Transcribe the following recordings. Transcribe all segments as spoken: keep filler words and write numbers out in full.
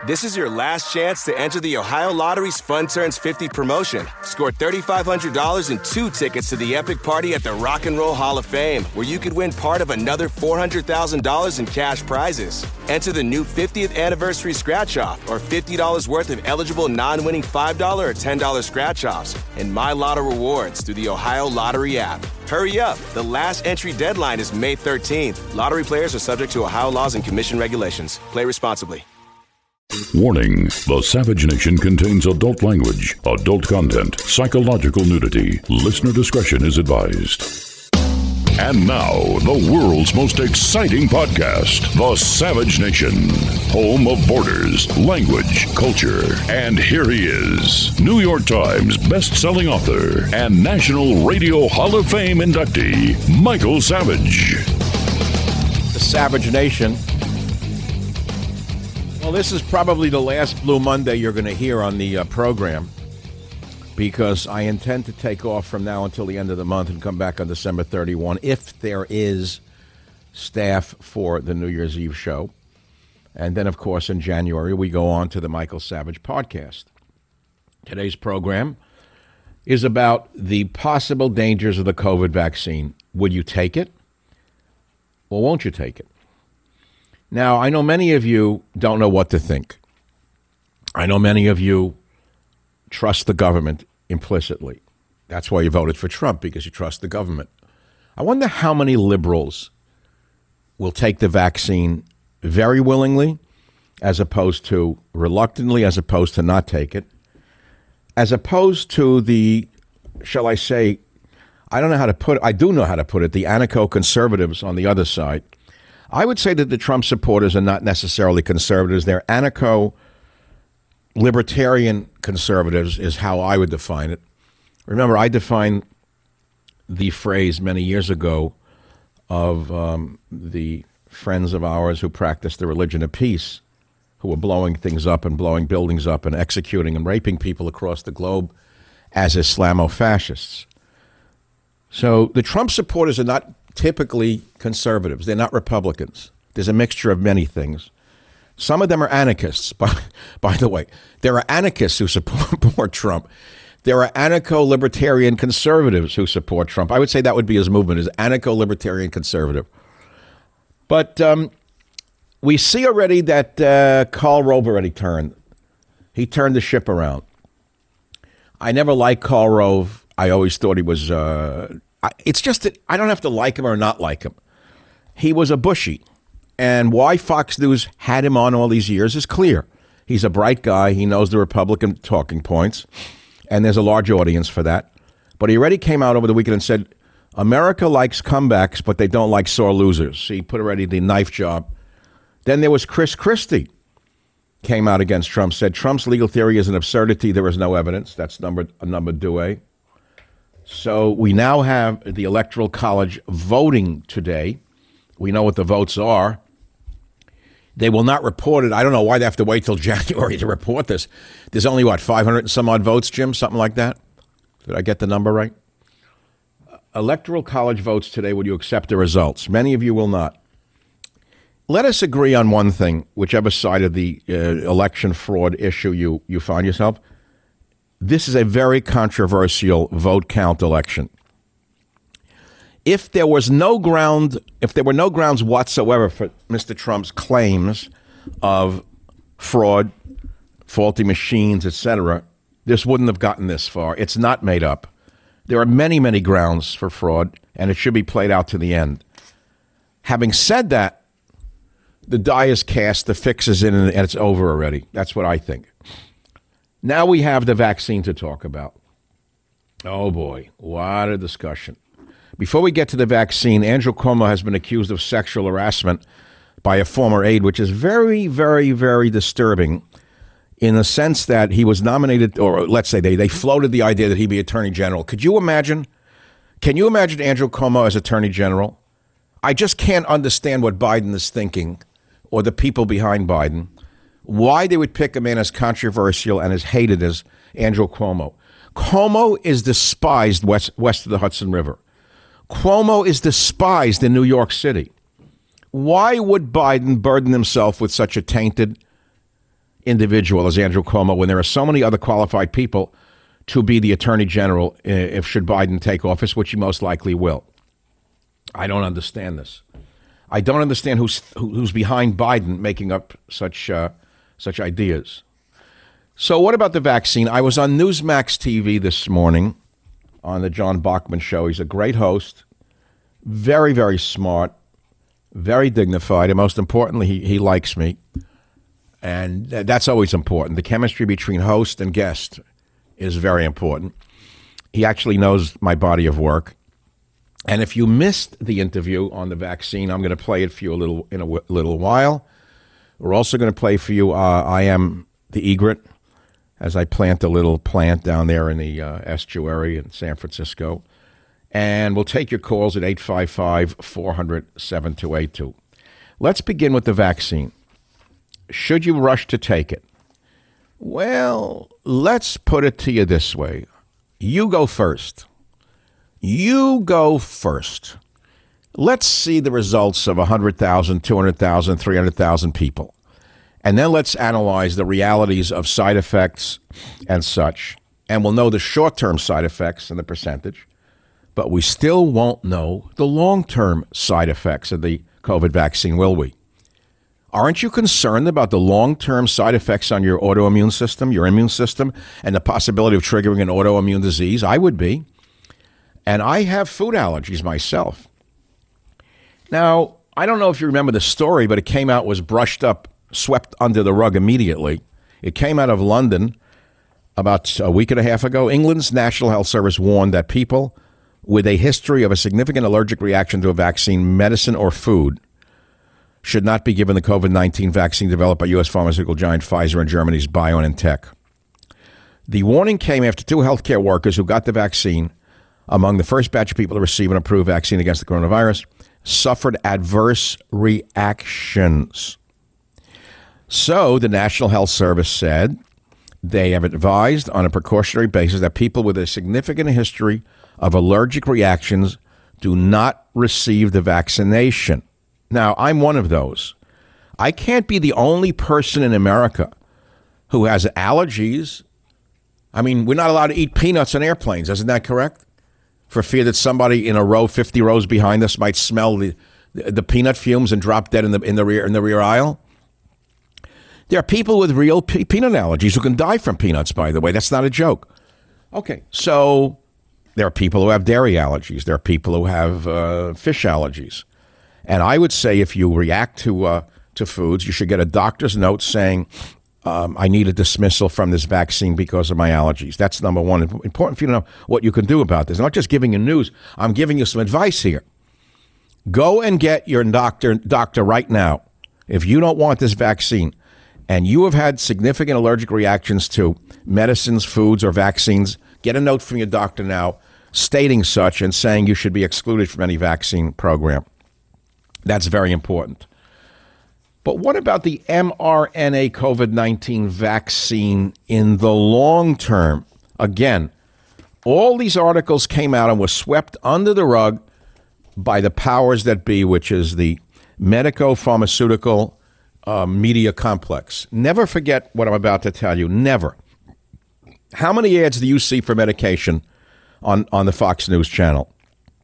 This is your last chance to enter the Ohio Lottery's Fun Turns fifty promotion. Score three thousand five hundred dollars and two tickets to the epic party at the Rock and Roll Hall of Fame, where you could win part of another four hundred thousand dollars in cash prizes. Enter the new fiftieth anniversary scratch-off or fifty dollars worth of eligible non-winning five dollars or ten dollars scratch-offs and My Lotto rewards through the Ohio Lottery app. Hurry up. The last entry deadline is May thirteenth. Lottery players are subject to Ohio laws and commission regulations. Play responsibly. Warning, the Savage Nation contains adult language, adult content, psychological nudity. Listener discretion is advised. And now, the world's most exciting podcast, The Savage Nation, home of borders, language, culture. And here he is, New York Times best-selling author and National Radio Hall of Fame inductee, Michael Savage. The Savage Nation. Well, this is probably the last Blue Monday you're going to hear on the uh, program, because I intend to take off from now until the end of the month and come back on December thirty-first if there is staff for the New Year's Eve show. And then, of course, in January, we go on to the Michael Savage podcast. Today's program is about the possible dangers of the COVID vaccine. Would you take it, or won't you take it? Now, I know many of you don't know what to think. I know many of you trust the government implicitly. That's why you voted for Trump, because you trust the government. I wonder how many liberals will take the vaccine very willingly, as opposed to reluctantly, as opposed to not take it, as opposed to the, shall I say, I don't know how to put it, I do know how to put it, the anarcho-conservatives on the other side. I would say that the Trump supporters are not necessarily conservatives. They're anarcho-libertarian conservatives is how I would define it. Remember, I defined the phrase many years ago of um, the friends of ours who practiced the religion of peace, who were blowing things up and blowing buildings up and executing and raping people across the globe as Islamo-fascists. So the Trump supporters are not typically conservatives. They're not Republicans. There's a mixture of many things. Some of them are anarchists, by, by the way. There are anarchists who support Trump. There are anarcho-libertarian conservatives who support Trump. I would say that would be his movement, is anarcho-libertarian conservative. But um, we see already that uh, Karl Rove already turned. He turned the ship around. I never liked Karl Rove. I always thought he was... Uh, It's just that I don't have to like him or not like him. He was a Bushy. And why Fox News had him on all these years is clear. He's a bright guy. He knows the Republican talking points. And there's a large audience for that. But he already came out over the weekend and said, America likes comebacks, but they don't like sore losers. He put already the knife job. Then there was Chris Christie. Came out against Trump, said Trump's legal theory is an absurdity. There is no evidence. That's number, number deux. So we now have the Electoral College voting today. We know what the votes are. They will not report it. I don't know why they have to wait till January to report this. There's only, what, five hundred and some odd votes, Jim? Something like that? Did I get the number right? Electoral College votes today. Would you accept the results? Many of you will not. Let us agree on one thing, whichever side of the uh, election fraud issue you, you find yourself. This is a very controversial vote count election. If there was no ground, if there were no grounds whatsoever for Mister Trump's claims of fraud, faulty machines, et cetera, this wouldn't have gotten this far. It's not made up. There are many, many grounds for fraud, and it should be played out to the end. Having said that, the die is cast, the fix is in, and it's over already. That's what I think. Now we have the vaccine to talk about. Oh, boy, what a discussion. Before we get to the vaccine, Andrew Cuomo has been accused of sexual harassment by a former aide, which is very, very, very disturbing in the sense that he was nominated, or let's say they, they floated the idea that he'd be Attorney General. Could you imagine? Can you imagine Andrew Cuomo as Attorney General? I just can't understand what Biden is thinking, or the people behind Biden, why they would pick a man as controversial and as hated as Andrew Cuomo. Cuomo is despised west, west of the Hudson River. Cuomo is despised in New York City. Why would Biden burden himself with such a tainted individual as Andrew Cuomo when there are so many other qualified people to be the attorney general if should Biden take office, which he most likely will. I don't understand this. I don't understand who's who's behind Biden making up such uh, such ideas. So what about the vaccine? I was on Newsmax T V this morning on the John Bachman Show. He's a great host, very, very smart, very dignified, and most importantly, he, he likes me. And that's always important. The chemistry between host and guest is very important. He actually knows my body of work. And if you missed the interview on the vaccine, I'm going to play it for you a little in a w- little while. We're also going to play for you uh, I Am the Egret, as I plant a little plant down there in the uh, estuary in San Francisco. And we'll take your calls at eight five five, four hundred, seven two eight two. Let's begin with the vaccine. Should you rush to take it? Well, let's put it to you this way. You go first. You go first. Let's see the results of one hundred thousand, two hundred thousand, three hundred thousand people. And then let's analyze the realities of side effects and such. And we'll know the short-term side effects and the percentage. But we still won't know the long-term side effects of the COVID vaccine, will we? Aren't you concerned about the long-term side effects on your autoimmune system, your immune system, and the possibility of triggering an autoimmune disease? I would be. And I have food allergies myself. Now, I don't know if you remember the story, but it came out, was brushed up, swept under the rug immediately. It came out of London about a week and a half ago. England's National Health Service warned that people with a history of a significant allergic reaction to a vaccine, medicine, or food should not be given the COVID nineteen vaccine developed by U S pharmaceutical giant Pfizer and Germany's BioNTech. The warning came after two healthcare workers who got the vaccine, among the first batch of people to receive an approved vaccine against the coronavirus, suffered adverse reactions. So the National Health Service said they have advised on a precautionary basis that people with a significant history of allergic reactions do not receive the vaccination. Now, I'm one of those. I can't be the only person in America who has allergies. I mean, we're not allowed to eat peanuts on airplanes. Isn't that correct? For fear that somebody in a row, fifty rows behind us, might smell the, the, the peanut fumes and drop dead in the in the rear in the rear aisle. There are people with real pe- peanut allergies who can die from peanuts, by the way. That's not a joke. Okay, so there are people who have dairy allergies. There are people who have uh, fish allergies. And I would say if you react to uh, to foods, you should get a doctor's note saying, um, I need a dismissal from this vaccine because of my allergies. That's number one. It's important for you to know what you can do about this. I'm not just giving you news. I'm giving you some advice here. Go and get your doctor, doctor right now. If you don't want this vaccine and you have had significant allergic reactions to medicines, foods, or vaccines, get a note from your doctor now stating such and saying you should be excluded from any vaccine program. That's very important. But what about the mRNA COVID nineteen vaccine in the long term? Again, all these articles came out and were swept under the rug by the powers that be, which is the medico-pharmaceutical uh, media complex. Never forget what I'm about to tell you. Never. How many ads do you see for medication on, on the Fox News channel?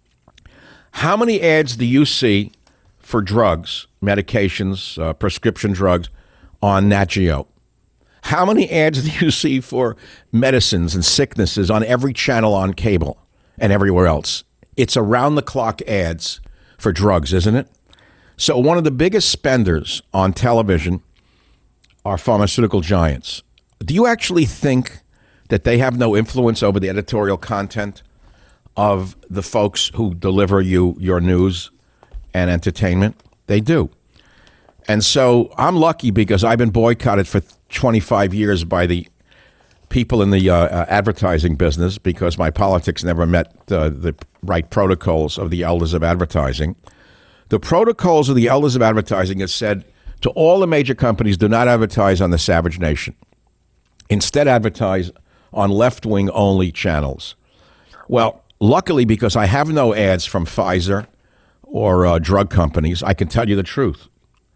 How many ads do you see for drugs, medications, uh, prescription drugs on Nat Geo? How many ads do you see for medicines and sicknesses on every channel on cable and everywhere else? It's around-the-clock ads for drugs, isn't it? So one of the biggest spenders on television are pharmaceutical giants. Do you actually think that they have no influence over the editorial content of the folks who deliver you your news and entertainment? They do. And so I'm lucky because I've been boycotted for twenty-five years by the people in the uh, uh, advertising business because my politics never met uh, the right protocols of the elders of advertising. The protocols of the elders of advertising have said to all the major companies, do not advertise on the Savage Nation. Instead, advertise on left-wing only channels. Well, luckily, because I have no ads from Pfizer or uh, drug companies, I can tell you the truth.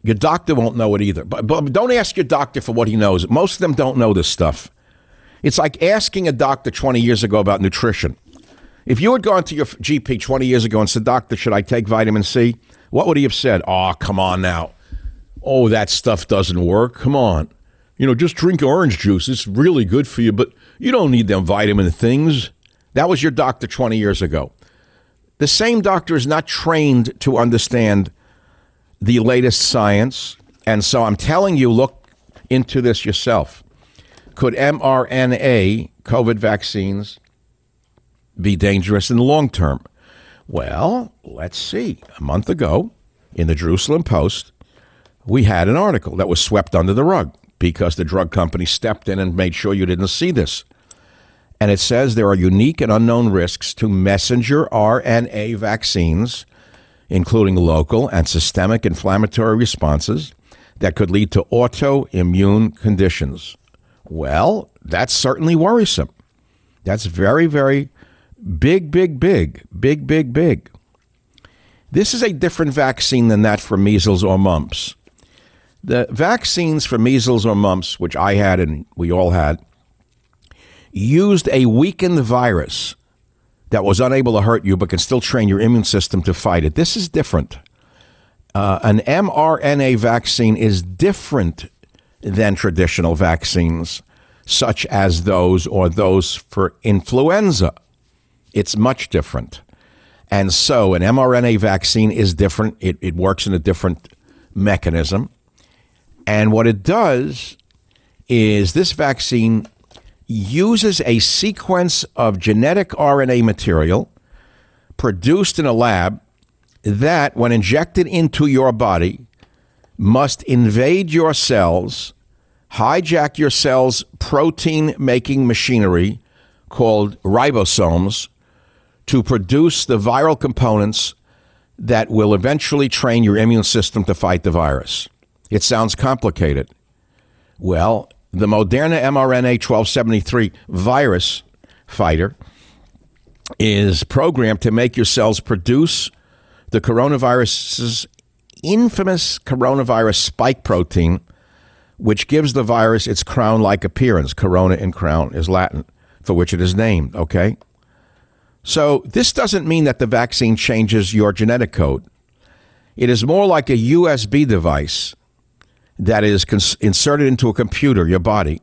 Your doctor won't know it either. But, but don't ask your doctor for what he knows. Most of them don't know this stuff. It's like asking a doctor twenty years ago about nutrition. If you had gone to your G P twenty years ago and said, "Doctor, should I take vitamin C?" What would he have said? "Oh, come on now. Oh, that stuff doesn't work. Come on. You know, just drink orange juice. It's really good for you, but you don't need them vitamin things." That was your doctor twenty years ago. The same doctor is not trained to understand the latest science. And so I'm telling you, look into this yourself. Could mRNA COVID vaccines be dangerous in the long term? Well, let's see. A month ago, in the Jerusalem Post, we had an article that was swept under the rug because the drug company stepped in and made sure you didn't see this. And it says there are unique and unknown risks to messenger R N A vaccines, including local and systemic inflammatory responses that could lead to autoimmune conditions. Well, that's certainly worrisome. That's very, very big, big, big, big, big, big. This is a different vaccine than that for measles or mumps. The vaccines for measles or mumps, which I had and we all had, used a weakened virus that was unable to hurt you but can still train your immune system to fight it. This is different. Uh, an mRNA vaccine is different than traditional vaccines, such as those or those for influenza. It's much different. And so an mRNA vaccine is different. It, it works in a different mechanism. And what it does is this vaccine uses a sequence of genetic R N A material produced in a lab that, when injected into your body, must invade your cells, hijack your cells' protein-making machinery called ribosomes to produce the viral components that will eventually train your immune system to fight the virus. It sounds complicated. Well, the Moderna mRNA twelve seventy-three virus fighter is programmed to make your cells produce the coronavirus's infamous coronavirus spike protein, which gives the virus its crown-like appearance. Corona in crown is Latin, for which it is named, okay? So this doesn't mean that the vaccine changes your genetic code. It is more like a U S B device that is cons- inserted into a computer, your body.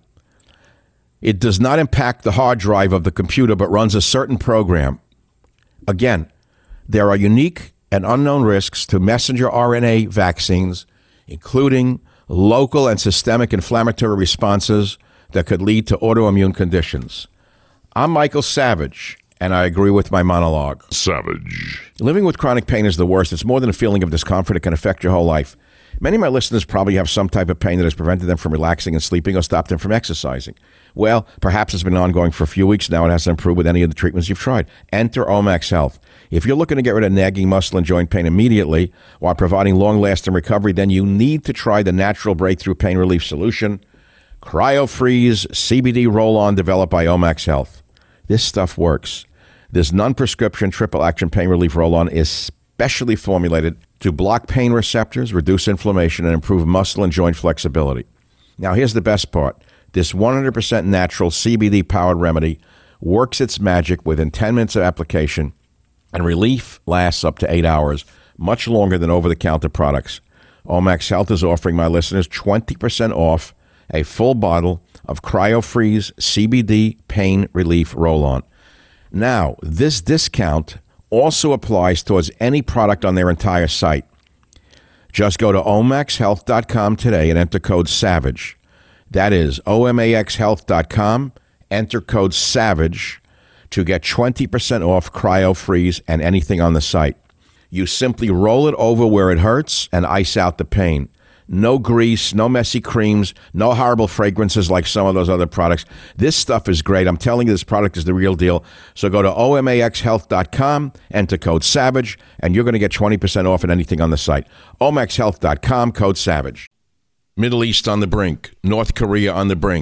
It does not impact the hard drive of the computer, but runs a certain program. Again, there are unique and unknown risks to messenger R N A vaccines, including local and systemic inflammatory responses that could lead to autoimmune conditions. I'm Michael Savage, and I agree with my monologue. Savage. Living with chronic pain is the worst. It's more than a feeling of discomfort. It can affect your whole life. Many of my listeners probably have some type of pain that has prevented them from relaxing and sleeping or stopped them from exercising. Well, perhaps it's been ongoing for a few weeks now. It hasn't improved with any of the treatments you've tried. Enter Omax Health. If you're looking to get rid of nagging muscle and joint pain immediately while providing long-lasting recovery, then you need to try the natural breakthrough pain relief solution, CryoFreeze C B D Roll-On, developed by Omax Health. This stuff works. This non-prescription triple-action pain relief roll-on is specially formulated to block pain receptors, reduce inflammation, and improve muscle and joint flexibility. Now, here's the best part. This one hundred percent natural C B D-powered remedy works its magic within ten minutes of application, and relief lasts up to eight hours, much longer than over-the-counter products. Omax Health is offering my listeners twenty percent off a full bottle of CryoFreeze C B D Pain Relief Roll-On. Now, this discount also applies towards any product on their entire site. Just go to omax health dot com today and enter code SAVAGE. That is O M A X health dot com. Enter code SAVAGE to get twenty percent off CryoFreeze and anything on the site. You simply roll it over where it hurts and ice out the pain. No grease, no messy creams, no horrible fragrances like some of those other products. This stuff is great. I'm telling you, this product is the real deal. So go to O M A X health dot com, enter code SAVAGE, and you're going to get twenty percent off on anything on the site. omax health dot com, code SAVAGE. Middle East on the brink. North Korea on the brink.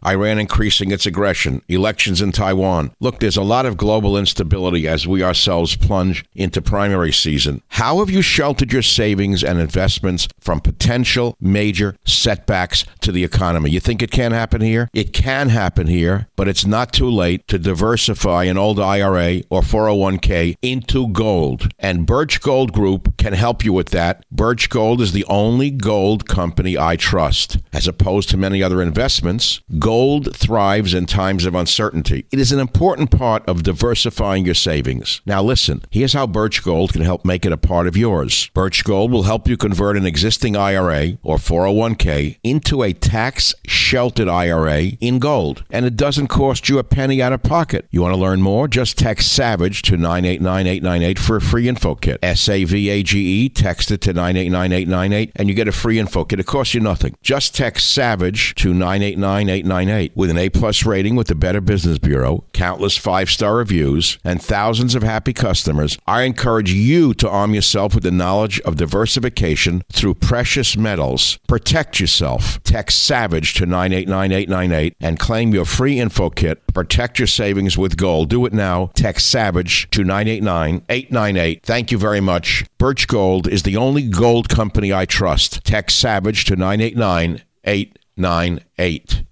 Iran increasing its aggression, elections in Taiwan. Look, there's a lot of global instability as we ourselves plunge into primary season. How have you sheltered your savings and investments from potential major setbacks to the economy? You think it can't happen here? It can happen here, but it's not too late to diversify an old I R A or four oh one k into gold. And Birch Gold Group can help you with that. Birch Gold is the only gold company I trust. As opposed to many other investments, gold thrives in times of uncertainty. It is an important part of diversifying your savings. Now listen, here's how Birch Gold can help make it a part of yours. Birch Gold will help you convert an existing I R A or four oh one k into a tax-sheltered I R A in gold. And it doesn't cost you a penny out of pocket. You want to learn more? Just text SAVAGE to nine eight nine eight nine eight for a free info kit. S A V A G E, text it to nine eight nine eight nine eight and you get a free info kit. It costs you nothing. Just text SAVAGE to nine eight nine eight nine eight. With an A-plus rating with the Better Business Bureau, countless five-star reviews, and thousands of happy customers, I encourage you to arm yourself with the knowledge of diversification through precious metals. Protect yourself. Text SAVAGE to nine eight nine eight nine eight and claim your free info kit. Protect your savings with gold. Do it now. Text SAVAGE to nine eight nine eight nine eight. Thank you very much. Birch Gold is the only gold company I trust. Text SAVAGE to nine eight nine eight nine eight.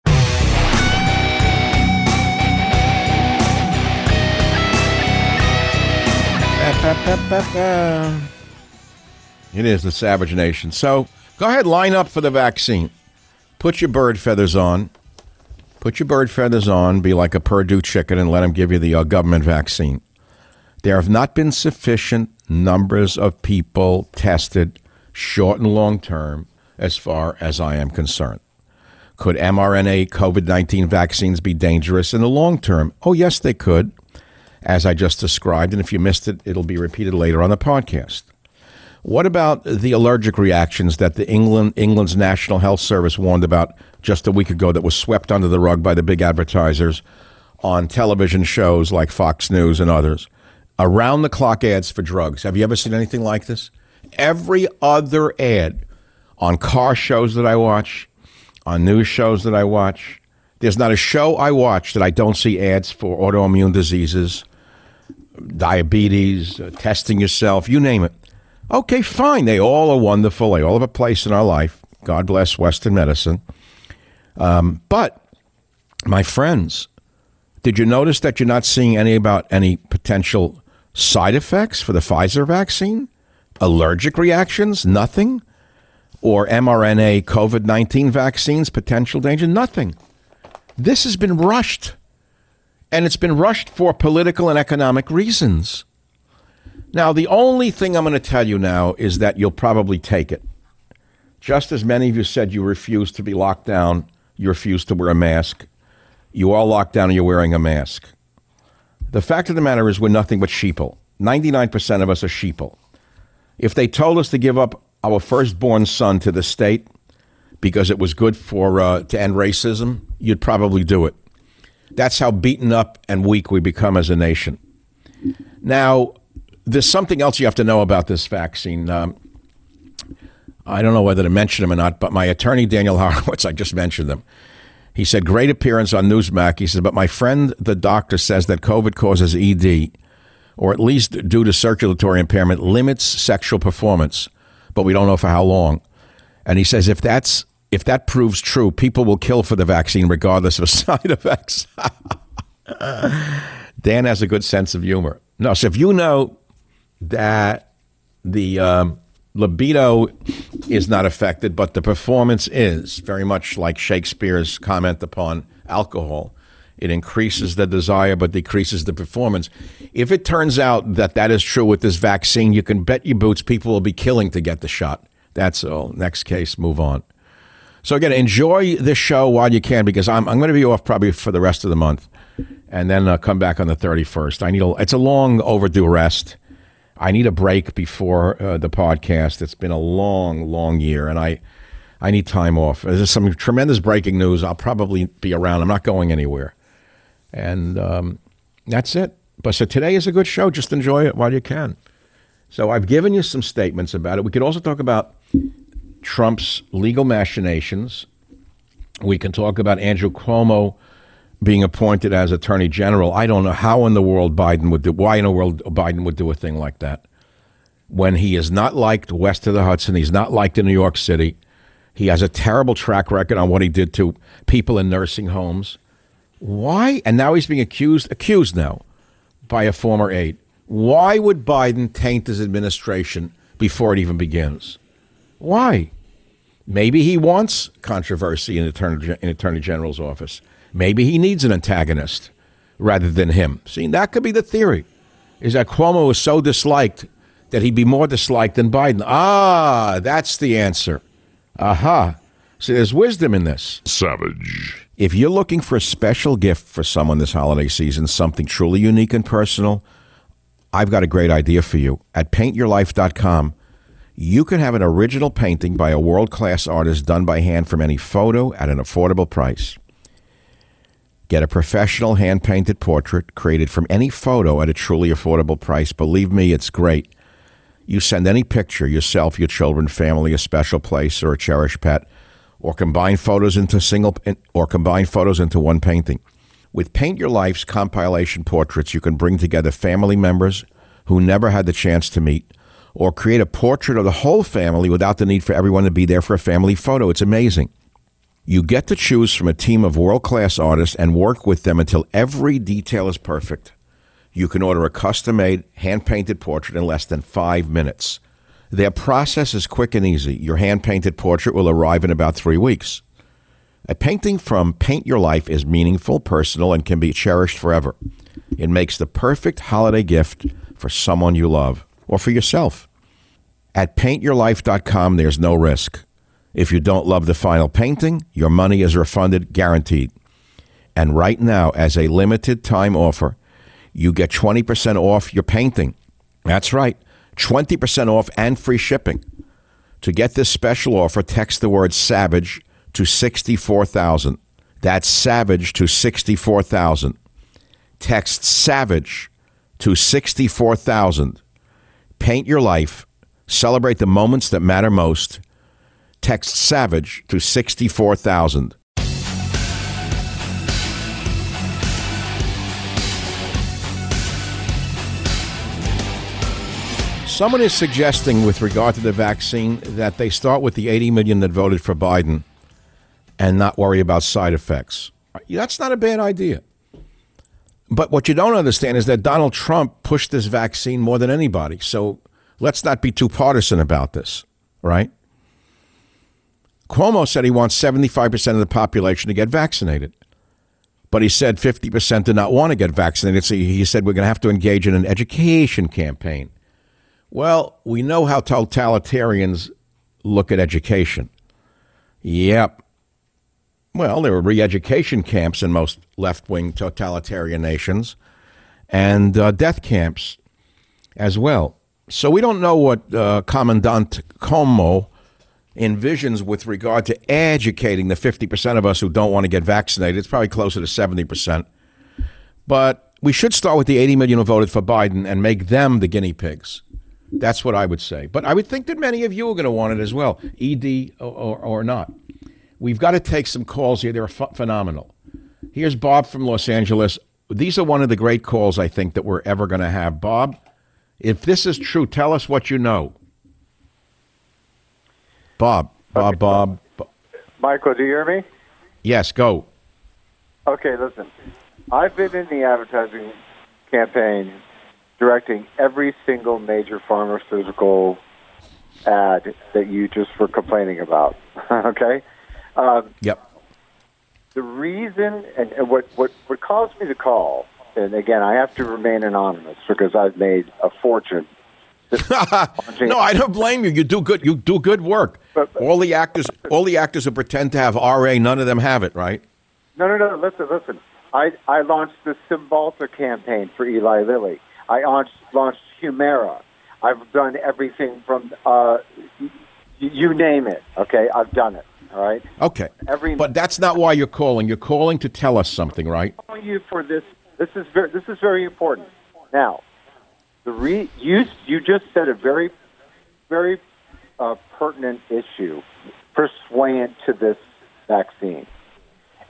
It is the Savage Nation. So go ahead, line up for the vaccine. Put your bird feathers on. Put your bird feathers on. Be like a Purdue chicken and let them give you the uh, government vaccine. There have not been sufficient numbers of people tested, short and long term, as far as I am concerned. Could mRNA COVID nineteen vaccines be dangerous in the long term? Oh, yes, they could, as I just described. And if you missed it, it'll be repeated later on the podcast. What about the allergic reactions that the England England's National Health Service warned about just a week ago that was swept under the rug by the big advertisers on television shows like Fox News and others? Around-the-clock ads for drugs. Have you ever seen anything like this? Every other ad on car shows that I watch, on news shows that I watch, there's not a show I watch that I don't see ads for autoimmune diseases, diabetes, uh, testing yourself, you name it. Okay, fine. They all are wonderful. They all have a place in our life. God bless Western medicine. Um, but, my friends, did you notice that you're not seeing any about any potential side effects for the Pfizer vaccine? Allergic reactions? Nothing? Or mRNA COVID nineteen vaccines, potential danger? Nothing. This has been rushed. And it's been rushed for political and economic reasons. Now, the only thing I'm going to tell you now is that you'll probably take it. Just as many of you said you refuse to be locked down, you refuse to wear a mask. You are locked down and you're wearing a mask. The fact of the matter is we're nothing but sheeple. ninety-nine percent of us are sheeple. If they told us to give up our firstborn son to the state because it was good for uh, to end racism, you'd probably do it. That's how beaten up and weak we become as a nation. Now, there's something else you have to know about this vaccine. Um, I don't know whether to mention him or not, but my attorney, Daniel Horowitz, I just mentioned him. He said, great appearance on Newsmax. He said, but my friend, the doctor, says that COVID causes E D, or at least due to circulatory impairment, limits sexual performance, but we don't know for how long. And he says, if that's if that proves true, people will kill for the vaccine regardless of side effects. Dan has a good sense of humor. No, so if you know that the um, libido is not affected, but the performance is, very much like Shakespeare's comment upon alcohol. It increases the desire but decreases the performance. If it turns out that that is true with this vaccine, you can bet your boots people will be killing to get the shot. That's all. Next case, move on. So again, enjoy this show while you can, because I'm I'm going to be off probably for the rest of the month, and then uh, come back on the thirty-first. I need a, it's a long overdue rest. I need a break before uh, the podcast. It's been a long, long year, and I I need time off. There's some tremendous breaking news. I'll probably be around. I'm not going anywhere. And um, that's it. But so today is a good show. Just enjoy it while you can. So I've given you some statements about it. We could also talk about Trump's legal machinations We can talk about Andrew Cuomo being appointed as Attorney General. I don't know how in the world Biden would do, why in the world Biden would do a thing like that. When he is not liked west of the Hudson, he's not liked in New York City. He has a terrible track record on what he did to people in nursing homes. Why? And now he's being accused, accused now by a former aide. Why would Biden taint his administration before it even begins? Why? Maybe he wants controversy in the Attorney, in Attorney General's office. Maybe he needs an antagonist rather than him. See, that could be the theory, is that Cuomo is so disliked that he'd be more disliked than Biden. Ah, that's the answer. Aha. See, there's wisdom in this. Savage. If you're looking for a special gift for someone this holiday season, something truly unique and personal, I've got a great idea for you. At paint your life dot com, you can have an original painting by a world-class artist done by hand from any photo at an affordable price. Get a professional hand-painted portrait created from any photo at a truly affordable price. Believe me, it's great. You send any picture, yourself, your children, family, a special place, or a cherished pet, or combine photos into single, or combine photos into one painting. With Paint Your Life's compilation portraits, you can bring together family members who never had the chance to meet, or create a portrait of the whole family without the need for everyone to be there for a family photo. It's amazing. You get to choose from a team of world-class artists and work with them until every detail is perfect. You can order a custom-made, hand-painted portrait in less than five minutes. Their process is quick and easy. Your hand-painted portrait will arrive in about three weeks. A painting from Paint Your Life is meaningful, personal, and can be cherished forever. It makes the perfect holiday gift for someone you love or for yourself. At paint your life dot com, there's no risk. If you don't love the final painting, your money is refunded, guaranteed. And right now, as a limited time offer, you get twenty percent off your painting. That's right, twenty percent off and free shipping. To get this special offer, text the word SAVAGE to sixty-four thousand. That's SAVAGE to sixty-four thousand. Text SAVAGE to sixty-four thousand. Paint your life. Celebrate the moments that matter most. Text SAVAGE to sixty-four thousand. Someone is suggesting with regard to the vaccine that they start with the eighty million that voted for Biden and not worry about side effects. That's not a bad idea. But what you don't understand is that Donald Trump pushed this vaccine more than anybody. So let's not be too partisan about this, right? Cuomo said he wants seventy-five percent of the population to get vaccinated. But he said fifty percent do not want to get vaccinated. So he said we're going to have to engage in an education campaign. Well, we know how totalitarians look at education. Yep. Well, there are re-education camps in most left-wing totalitarian nations and uh, death camps as well. So we don't know what uh, Commandant Cuomo envisions with regard to educating the fifty percent of us who don't want to get vaccinated. It's probably closer to seventy percent. But we should start with the eighty million who voted for Biden and make them the guinea pigs. That's what I would say. But I would think that many of you are going to want it as well, E D or, or, or not. We've got to take some calls here. They're ph- phenomenal. Here's Bob from Los Angeles. These are one of the great calls I think that we're ever going to have. Bob, if this is true, tell us what you know. Bob, Bob, okay. Bob. Bob. Michael, do you hear me? Yes, go. Okay, listen. I've been in the advertising campaign directing every single major pharmaceutical ad that you just were complaining about. Okay? Um, yep. The reason, and, and what, what, what caused me to call, and again, I have to remain anonymous because I've made a fortune. No, I don't blame you. You do good. You do good work. But, but, all the actors, all the actors who pretend to have R A, none of them have it, right? No, no, no. Listen, listen. I, I launched the Cymbalta campaign for Eli Lilly. I launched, launched Humira. I've done everything from, uh, you, you name it, okay? I've done it, all right? Okay, Every, but that's not why you're calling. You're calling to tell us something, right? I'm calling you for this. This is very, this is very important. Now, the re, you, you just said a very, very uh, pertinent issue pursuant to this vaccine.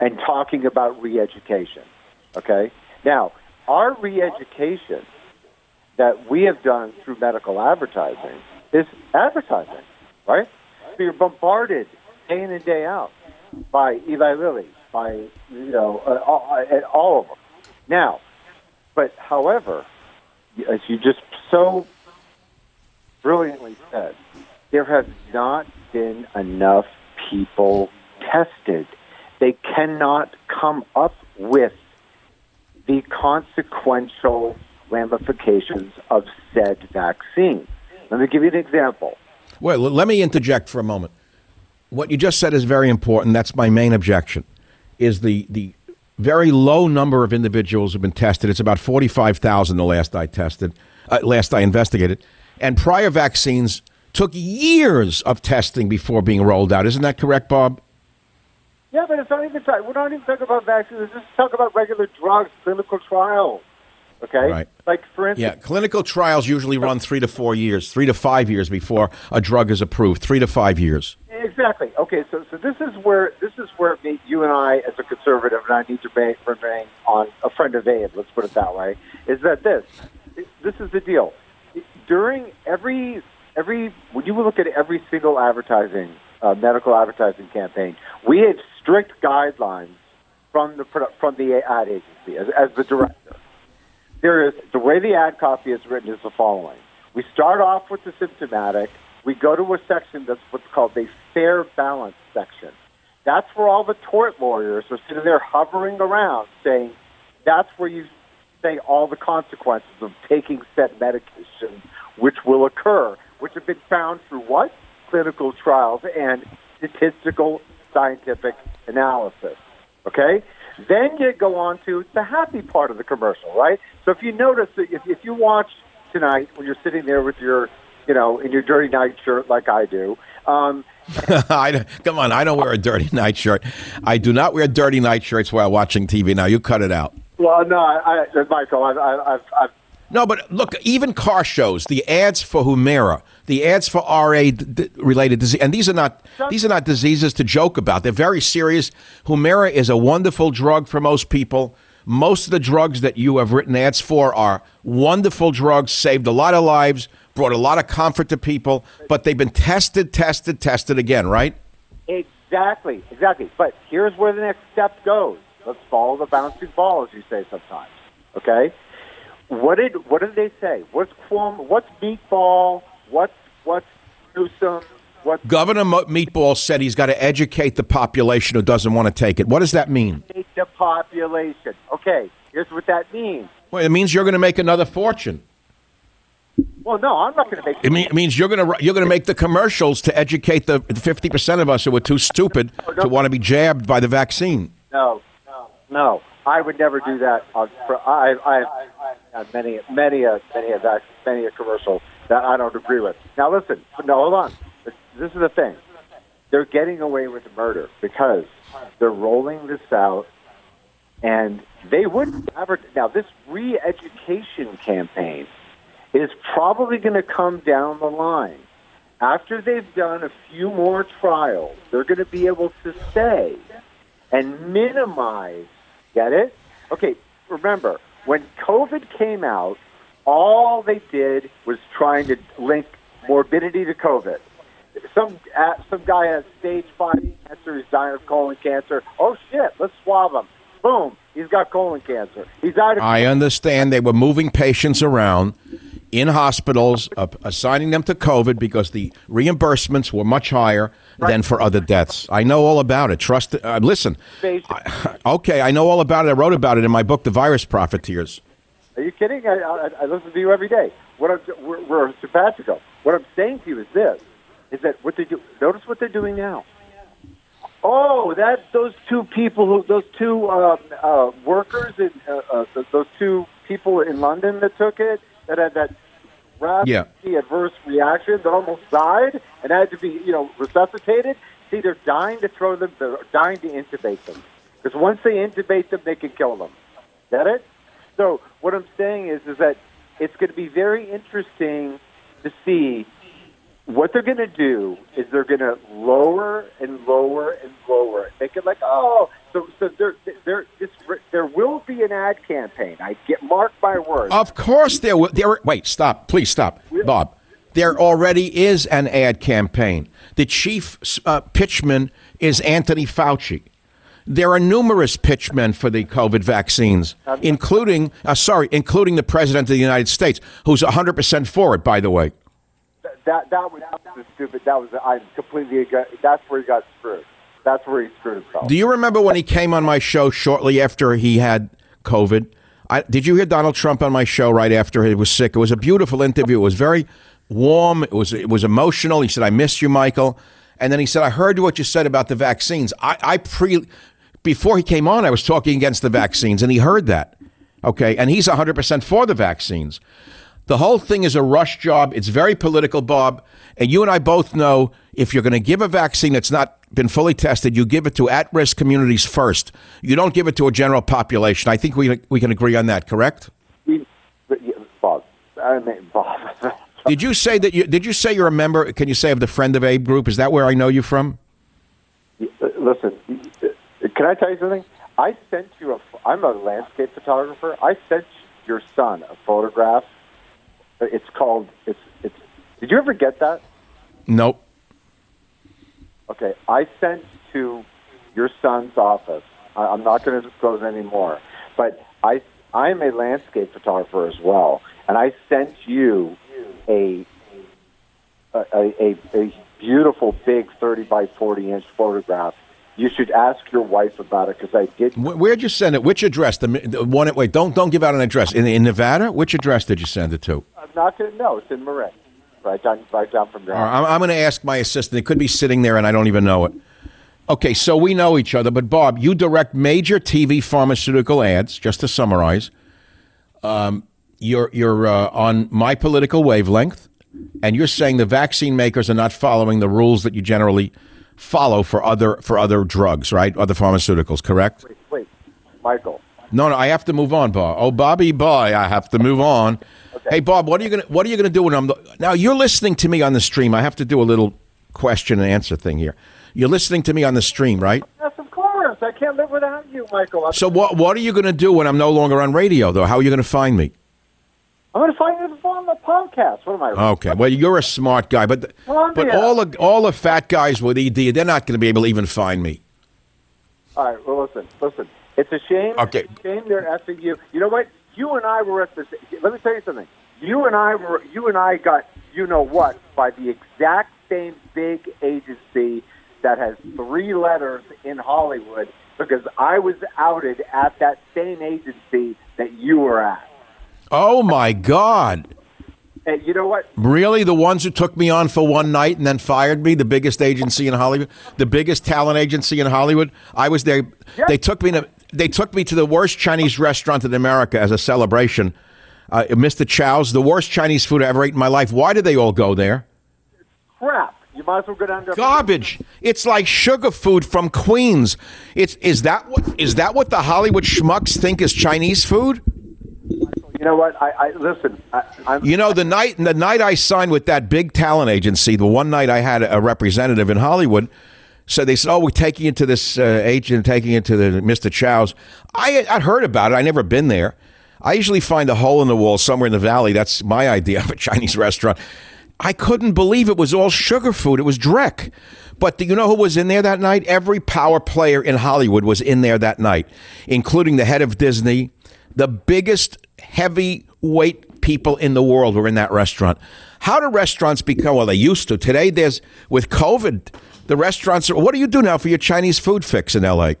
and talking about re-education, okay? Now, our re-education that we have done through medical advertising is advertising, right? So you're bombarded day in and day out by Eli Lilly, by, you know, uh, all, uh, all of them. Now, but however, as you just so brilliantly said, there have not been enough people tested. They cannot come up with the consequential ramifications of said vaccine. Let me give you an example. Well, let me interject for a moment. What you just said is very important. That's my main objection, is the, the very low number of individuals who have been tested. It's about forty-five thousand the last I tested, uh, last I investigated. And prior vaccines took years of testing before being rolled out. Isn't that correct, Bob? Yeah, but it's not even, we're not even talking about vaccines. Let's just talk about regular drugs, clinical trials. Okay? Right. Like, for instance... Yeah, clinical trials usually run three to four years, three to five years before a drug is approved, three to five years. Exactly. Okay, so so this is where this is where me, you and I, as a conservative, and I need to remain, remain on a friend of Abe, let's put it that way, is that this, this is the deal. During every, every when you look at every single advertising, uh, medical advertising campaign, we have strict guidelines from the from the ad agency as, as the director. There is, the way the ad copy is written is the following. We start off with the symptomatic. We go to a section that's what's called a fair balance section. That's where all the tort lawyers are sitting there hovering around saying, that's where you say all the consequences of taking said medication, which will occur, which have been found through what? Clinical trials and statistical scientific analysis. Okay? Then you go on to the happy part of the commercial, right? So if you notice, that if, if you watch tonight when you're sitting there with your, you know, in your dirty night shirt like I do. Um, I, come on, I don't wear a dirty night shirt. I do not wear dirty night shirts while watching T V. Now, you cut it out. Well, no, I, I, Michael, I've, I've, I've No, but look, even car shows, the ads for Humira, the ads for R A-related disease, and these are not these are not diseases to joke about. They're very serious. Humira is a wonderful drug for most people. Most of the drugs that you have written ads for are wonderful drugs, saved a lot of lives, brought a lot of comfort to people, but they've been tested, tested, tested again, right? Exactly, exactly. But here's where the next step goes. Let's follow the bouncing ball, as you say sometimes, okay? What did what did they say? What's Cuomo, what's Meatball? What's what's Newsom? What's Governor Mo- Meatball said he's got to educate the population who doesn't want to take it. What does that mean? Educate the population. Okay, here's what that means. Well, it means you're going to make another fortune. Well, no, I'm not going to make. It, mean, it means you're going to you're going to make the commercials to educate the fifty percent of us who are too stupid no, no. to want to be jabbed by the vaccine. No, no, no. I would never do that. On, for, I, I, I, many, many, a, many, a, many a commercial that I don't agree with. Now, listen. No, hold on. This is the thing. They're getting away with murder because they're rolling this out, and they wouldn't ever. Now, this re-education campaign is probably going to come down the line. After they've done a few more trials, they're going to be able to say and minimize. Get it? Okay, remember, when COVID came out, all they did was trying to link morbidity to COVID. Some uh, some guy has stage five cancer, he's dying of colon cancer. Oh, shit, let's swab him. Boom, he's got colon cancer. He's out of- I understand they were moving patients around in hospitals, uh, assigning them to COVID because the reimbursements were much higher right. than for other deaths. I know all about it. Trust. Uh, listen. I, okay, I know all about it. I wrote about it in my book, The Virus Profiteers. Are you kidding? I, I, I listen to you every day. What I'm, we're, we're simpatico. What I'm saying to you is this: is that what they do? Notice what they're doing now. Oh, that's those two people who, those two uh, uh, workers, in, uh, uh, those two people in London that took it, that had that rapid yeah. adverse reaction, that almost died and had to be, you know, resuscitated. See, they're dying to throw them, they're dying to intubate them. Because once they intubate them, they can kill them. Get it? So what I'm saying is, is that it's going to be very interesting to see what they're going to do is they're going to lower and lower and lower. Make it like, oh, so so there there this, there will be an ad campaign. I get mark my words. Of course there will. There. Wait, stop. Please stop, Bob. There already is an ad campaign. The chief uh, pitchman is Anthony Fauci. There are numerous pitchmen for the COVID vaccines, including, uh, sorry, including the president of the United States, who's one hundred percent for it, by the way. That that was, that was stupid. That was I completely. That's where he got screwed. That's where he screwed himself. Do you remember when he came on my show shortly after he had COVID? I, did you hear Donald Trump on my show right after he was sick? It was a beautiful interview. It was very warm. It was it was emotional. He said, "I miss you, Michael." And then he said, "I heard what you said about the vaccines." I, I pre before he came on, I was talking against the vaccines, and he heard that. Okay, and he's one hundred percent for the vaccines. The whole thing is a rush job. It's very political, Bob. And you and I both know if you're going to give a vaccine that's not been fully tested, you give it to at-risk communities first. You don't give it to a general population. I think we we can agree on that, correct? Bob, I mean, Bob. Did you say that you did you say you're a member, can you say, of the Friend of Abe group? Is that where I know you from? Listen, can I tell you something? I sent you a, I'm a landscape photographer. I sent your son a photograph. It's called, it's, it's, did you ever get that? Nope. Okay, I sent to your son's office. I, I'm not going to disclose any more, but I, I'm a landscape photographer as well, and I sent you a, a, a, a beautiful big thirty by forty inch photograph. You should ask your wife about it because I did. Where'd you send it? Which address? The, the one. Wait, don't don't give out an address. In in Nevada. Which address did you send it to? I'm not going to know. It's in Marin, right down right down from there. All right, I'm, I'm going to ask my assistant. It could be sitting there and I don't even know it. Okay, so we know each other. But Bob, you direct major T V pharmaceutical ads. Just to summarize, um, you're you're uh, on My Political Wavelength, and you're saying the vaccine makers are not following the rules that you generally follow for other for other drugs, right? Other pharmaceuticals, correct? Wait, wait, Michael. No, no, I have to move on, Bob. Oh, Bobby boy, I have to move on. Okay. Hey, Bob, what are you gonna what are you gonna do when I'm now? You're listening to me on the stream. I have to do a little question and answer thing here. You're listening to me on the stream, right? Yes, of course. I can't live without you, Michael. I'm so what what are you gonna do when I'm no longer on radio, though? How are you gonna find me? I'm going to find you on the podcast. What am I? Okay, well, you're a smart guy, but Columbia. but all the all the fat guys with E D, they're not going to be able to even find me. All right, well, listen, listen. It's a shame. Okay. It's a shame they're effing you. You know what? You and I were at the. Let me tell you something. You and I were. You and I got. You know what? By the exact same big agency that has three letters in Hollywood, because I was outed at that same agency that you were at. Oh, my God. And you know what? Really? The ones who took me on for one night and then fired me? The biggest agency in Hollywood? The biggest talent agency in Hollywood? I was there. Yes. They took me to they took me to the worst Chinese restaurant in America as a celebration. Uh, Mister Chow's, the worst Chinese food I ever ate in my life. Why did they all go there? It's crap. You might as well go down to garbage. It's like sugar food from Queens. It's is that what is that what the Hollywood schmucks think is Chinese food? You know what? I, I listen. I, I'm, you know, the night the night I signed with that big talent agency, the one night I had a representative in Hollywood. So they said, "Oh, we're taking it to this uh, agent, taking it to the Mister Chow's." I I'd heard about it. I never been there. I usually find a hole in the wall somewhere in the valley. That's my idea of a Chinese restaurant. I couldn't believe it was all sugar food. It was dreck. But do you know who was in there that night? Every power player in Hollywood was in there that night, including the head of Disney. The biggest heavyweight people in the world were in that restaurant. How do restaurants become, well, they used to. Today, there's, with COVID, the restaurants are, what do you do now for your Chinese food fix in L A?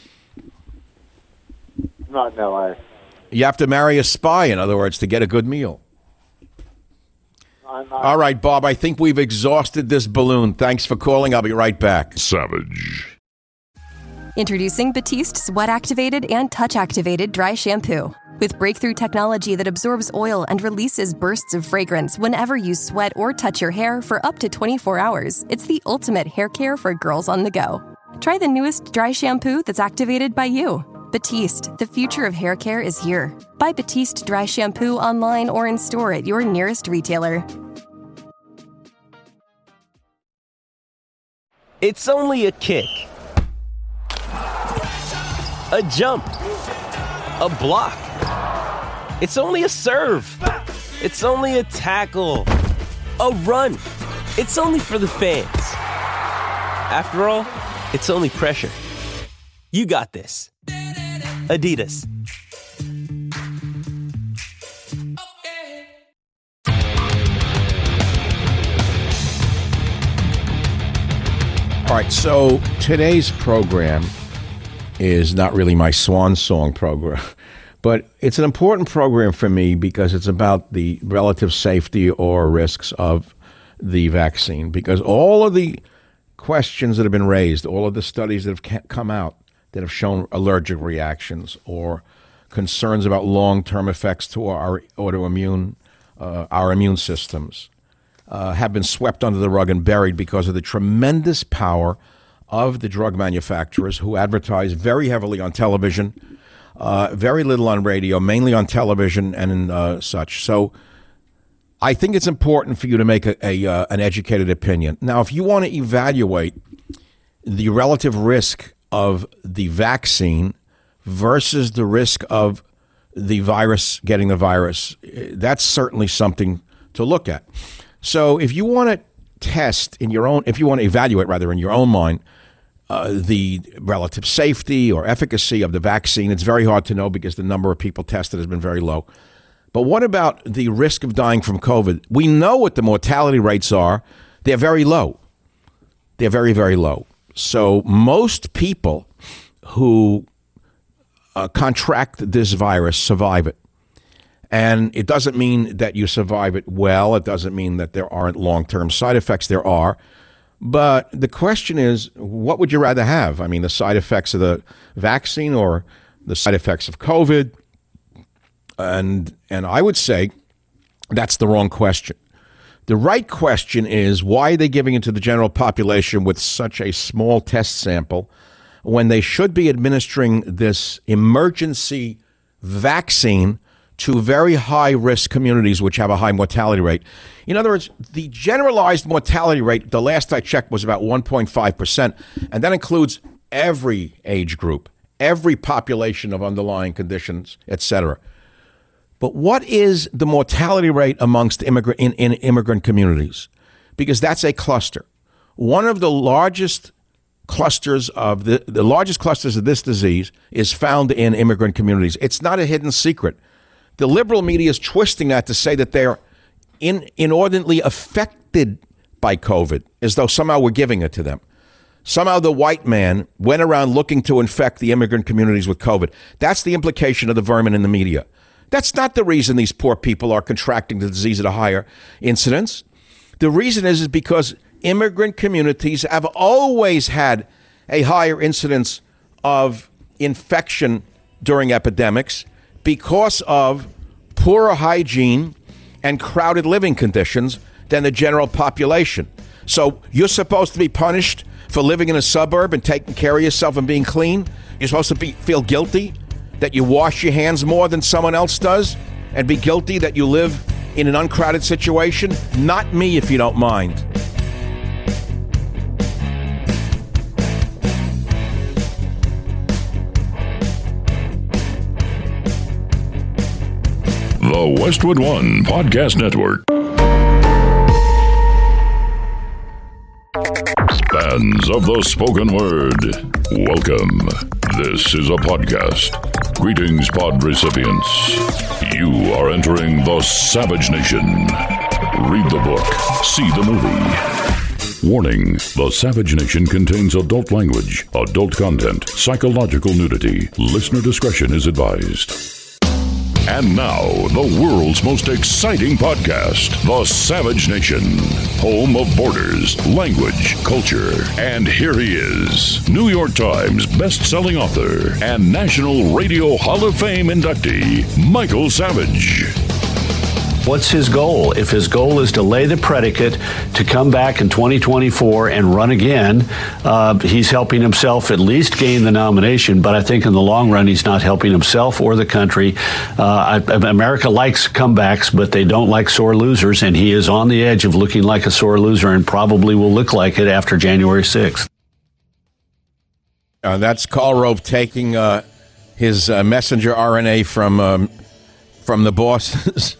Not in L A. You have to marry a spy, in other words, to get a good meal. I'm not. All right, Bob, I think we've exhausted this balloon. Thanks for calling. I'll be right back. Savage. Introducing Batiste Sweat-Activated and Touch-Activated Dry Shampoo. With breakthrough technology that absorbs oil and releases bursts of fragrance whenever you sweat or touch your hair for up to twenty-four hours, it's the ultimate hair care for girls on the go. Try the newest dry shampoo that's activated by you. Batiste, the future of hair care is here. Buy Batiste Dry Shampoo online or in store at your nearest retailer. It's only a kick, a jump, a block. It's only a serve. It's only a tackle, a run. It's only for the fans. After all, it's only pressure. You got this. Adidas. All right, so today's program is not really my swan song program, but it's an important program for me because it's about the relative safety or risks of the vaccine. Because all of the questions that have been raised, all of the studies that have come out that have shown allergic reactions or concerns about long-term effects to our autoimmune, uh, our immune systems, Uh, have been swept under the rug and buried because of the tremendous power of the drug manufacturers who advertise very heavily on television, uh, very little on radio, mainly on television and uh, such. So I think it's important for you to make a, a uh, an educated opinion. Now, if you want to evaluate the relative risk of the vaccine versus the risk of the virus, getting the virus, that's certainly something to look at. So if you want to test in your own, if you want to evaluate rather in your own mind, uh, the relative safety or efficacy of the vaccine, it's very hard to know because the number of people tested has been very low. But what about the risk of dying from COVID? We know what the mortality rates are. They're very low. They're very, very low. So most people who uh, contract this virus survive it. And it doesn't mean that you survive it well. It doesn't mean that there aren't long-term side effects. There are. But the question is, what would you rather have? I mean, the side effects of the vaccine or the side effects of COVID? And and I would say that's the wrong question. The right question is, why are they giving it to the general population with such a small test sample when they should be administering this emergency vaccine to very high-risk communities which have a high mortality rate? In other words, the generalized mortality rate, the last I checked, was about one point five percent, and that includes every age group, every population of underlying conditions, et cetera. But what is the mortality rate amongst immigrant in, in immigrant communities? Because that's a cluster. One of the largest clusters of the, the largest clusters of this disease is found in immigrant communities. It's not a hidden secret. The liberal media is twisting that to say that they're in, inordinately affected by COVID, as though somehow we're giving it to them. Somehow the white man went around looking to infect the immigrant communities with COVID. That's the implication of the vermin in the media. That's not the reason these poor people are contracting the disease at a higher incidence. The reason is, is because immigrant communities have always had a higher incidence of infection during epidemics because of poorer hygiene and crowded living conditions than the general population. So you're supposed to be punished for living in a suburb and taking care of yourself and being clean? You're supposed to be feel guilty that you wash your hands more than someone else does and be guilty that you live in an uncrowded situation? Not me, if you don't mind. The Westwood One Podcast Network. Fans of the spoken word, welcome. This is a podcast. Greetings, pod recipients. You are entering the Savage Nation. Read the book, see the movie. Warning, the Savage Nation contains adult language, adult content, psychological nudity. Listener discretion is advised. And now, the world's most exciting podcast, The Savage Nation, home of borders, language, culture. And here he is, New York Times best-selling author and National Radio Hall of Fame inductee, Michael Savage. What's his goal? If his goal is to lay the predicate to come back in twenty twenty-four and run again, uh, he's helping himself at least gain the nomination. But I think in the long run, he's not helping himself or the country. Uh, I, America likes comebacks, but they don't like sore losers. And he is on the edge of looking like a sore loser and probably will look like it after January sixth. Uh, that's Karl Rove taking uh, his uh, messenger R N A from um, from the bosses.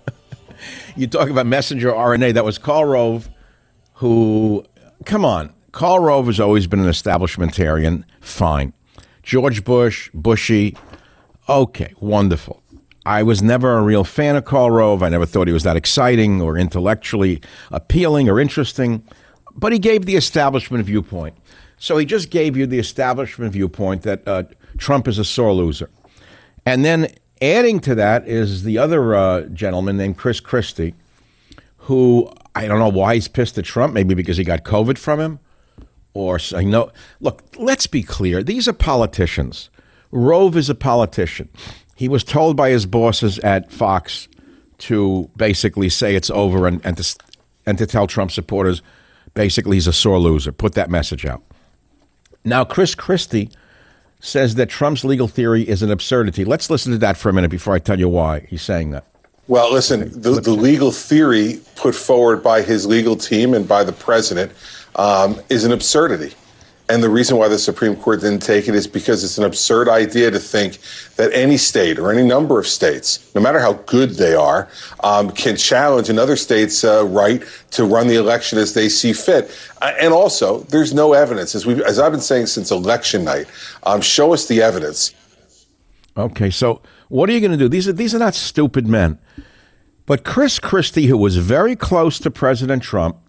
You talk about messenger R N A. That was Karl Rove, who, come on, Karl Rove has always been an establishmentarian. Fine. George Bush, Bushy, okay, wonderful. I was never a real fan of Karl Rove. I never thought he was that exciting or intellectually appealing or interesting. But he gave the establishment viewpoint. So he just gave you the establishment viewpoint that uh, Trump is a sore loser. And then adding to that is the other uh, gentleman named Chris Christie, who I don't know why he's pissed at Trump, maybe because he got COVID from him. Or I know. Look, let's be clear. These are politicians. Rove is a politician. He was told by his bosses at Fox to basically say it's over and, and, to, and to tell Trump supporters basically he's a sore loser. Put that message out. Now, Chris Christie says that Trump's legal theory is an absurdity. Let's listen to that for a minute before I tell you why he's saying that. Well, listen, the, the legal theory put forward by his legal team and by the president um, is an absurdity. And the reason why the Supreme Court didn't take it is because it's an absurd idea to think that any state or any number of states, no matter how good they are, um, can challenge another state's uh, right to run the election as they see fit. Uh, and also, there's no evidence, as we, as I've been saying since election night. Um, show us the evidence. Okay, so what are you going to do? These are these are not stupid men. But Chris Christie, who was very close to President Trump,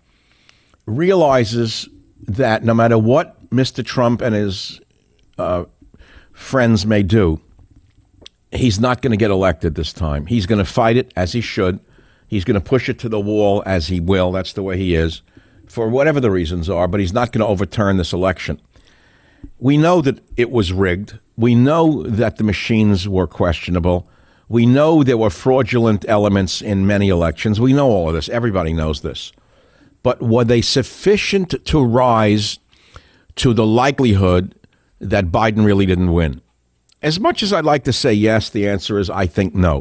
realizes that no matter what Mister Trump and his uh, friends may do, he's not going to get elected this time. He's going to fight it as he should. He's going to push it to the wall as he will. That's the way he is, for whatever the reasons are, but he's not going to overturn this election. We know that it was rigged. We know that the machines were questionable. We know there were fraudulent elements in many elections. We know all of this. Everybody knows this. But were they sufficient to rise to the likelihood that Biden really didn't win? As much as I'd like to say yes, the answer is I think no.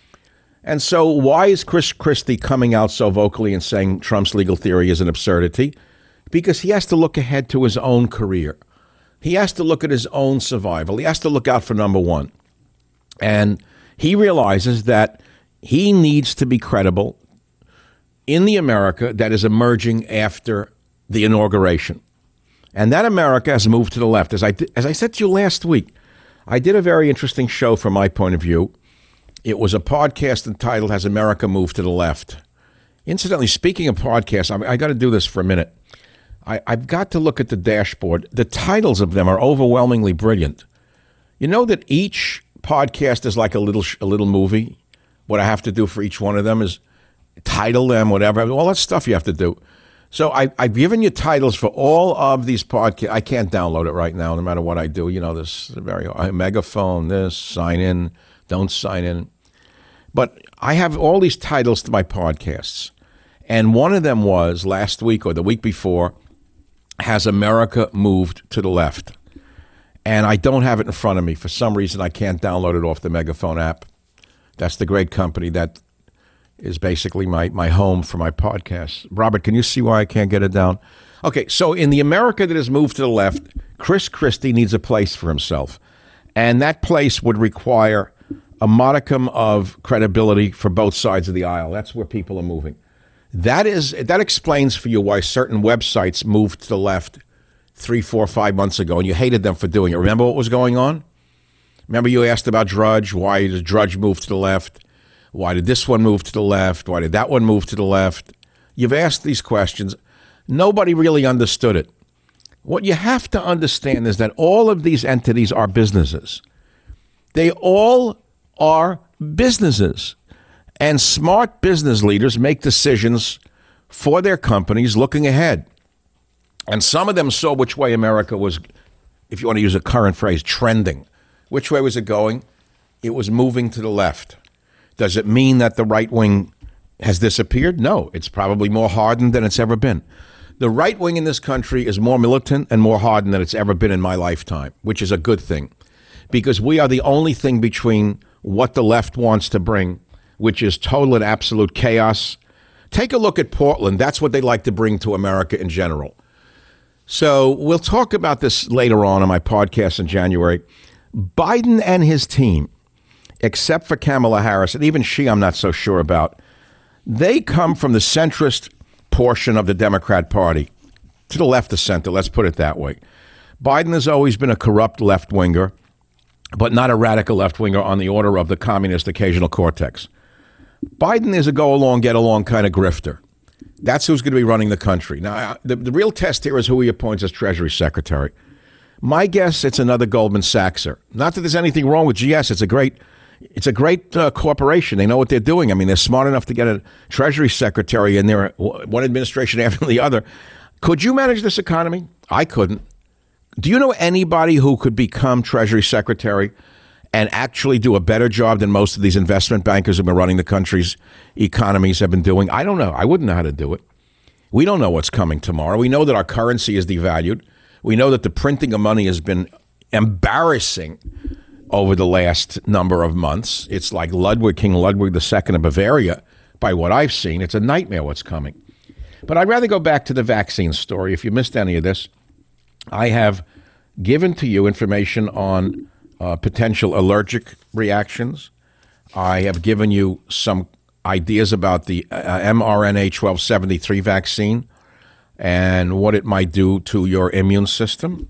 And so why is Chris Christie coming out so vocally and saying Trump's legal theory is an absurdity? Because he has to look ahead to his own career. He has to look at his own survival. He has to look out for number one. And he realizes that he needs to be credible in the America that is emerging after the inauguration. And that America has moved to the left. As I, as I said to you last week, I did a very interesting show from my point of view. It was a podcast entitled, Has America Moved to the Left? Incidentally, speaking of podcasts, I, I got to do this for a minute. I, I've got to look at the dashboard. The titles of them are overwhelmingly brilliant. You know that each podcast is like a little a little movie? What I have to do for each one of them is title them, whatever. All that stuff you have to do. So I, I've given you titles for all of these podcasts. I can't download it right now, no matter what I do. You know, this very uh, megaphone, this, sign in, don't sign in. But I have all these titles to my podcasts. And one of them was last week or the week before, Has America Moved to the Left? And I don't have it in front of me. For some reason, I can't download it off the Megaphone app. That's the great company that is basically my, my home for my podcast. Robert, can you see why I can't get it down? Okay, so in the America that has moved to the left, Chris Christie needs a place for himself. And that place would require a modicum of credibility for both sides of the aisle. That's where people are moving. That is that explains for you why certain websites moved to the left three, four, five months ago, and you hated them for doing it. Remember what was going on? Remember you asked about Drudge? Why did Drudge move to the left? Why did this one move to the left? Why did that one move to the left? You've asked these questions. Nobody really understood it. What you have to understand is that all of these entities are businesses. They all are businesses. And smart business leaders make decisions for their companies looking ahead. And some of them saw which way America was, if you want to use a current phrase, trending. Which way was it going? It was moving to the left. Does it mean that the right wing has disappeared? No, it's probably more hardened than it's ever been. The right wing in this country is more militant and more hardened than it's ever been in my lifetime, which is a good thing, because we are the only thing between what the left wants to bring, which is total and absolute chaos. Take a look at Portland. That's what they like to bring to America in general. So we'll talk about this later on in my podcast in January. Biden and his team, except for Kamala Harris, and even she I'm not so sure about, they come from the centrist portion of the Democrat Party, to the left of center, let's put it that way. Biden has always been a corrupt left-winger, but not a radical left-winger on the order of the communist occasional cortex. Biden is a go-along, get-along kind of grifter. That's who's going to be running the country. Now, the, the real test here is who he appoints as Treasury Secretary. My guess, it's another Goldman Sachser. Not that there's anything wrong with G S. It's a great, it's a great uh, corporation. They know what they're doing. I mean, they're smart enough to get a Treasury Secretary in there, one administration after the other. Could you manage this economy? I couldn't. Do you know anybody who could become Treasury Secretary and actually do a better job than most of these investment bankers who've been running the country's economies have been doing? I don't know. I wouldn't know how to do it. We don't know what's coming tomorrow. We know that our currency is devalued. We know that the printing of money has been embarrassing over the last number of months. It's like Ludwig, King Ludwig the Second of Bavaria, by what I've seen. It's a nightmare what's coming. But I'd rather go back to the vaccine story. If you missed any of this, I have given to you information on uh, potential allergic reactions. I have given you some ideas about the uh, M R N A twelve seventy-three vaccine and what it might do to your immune system,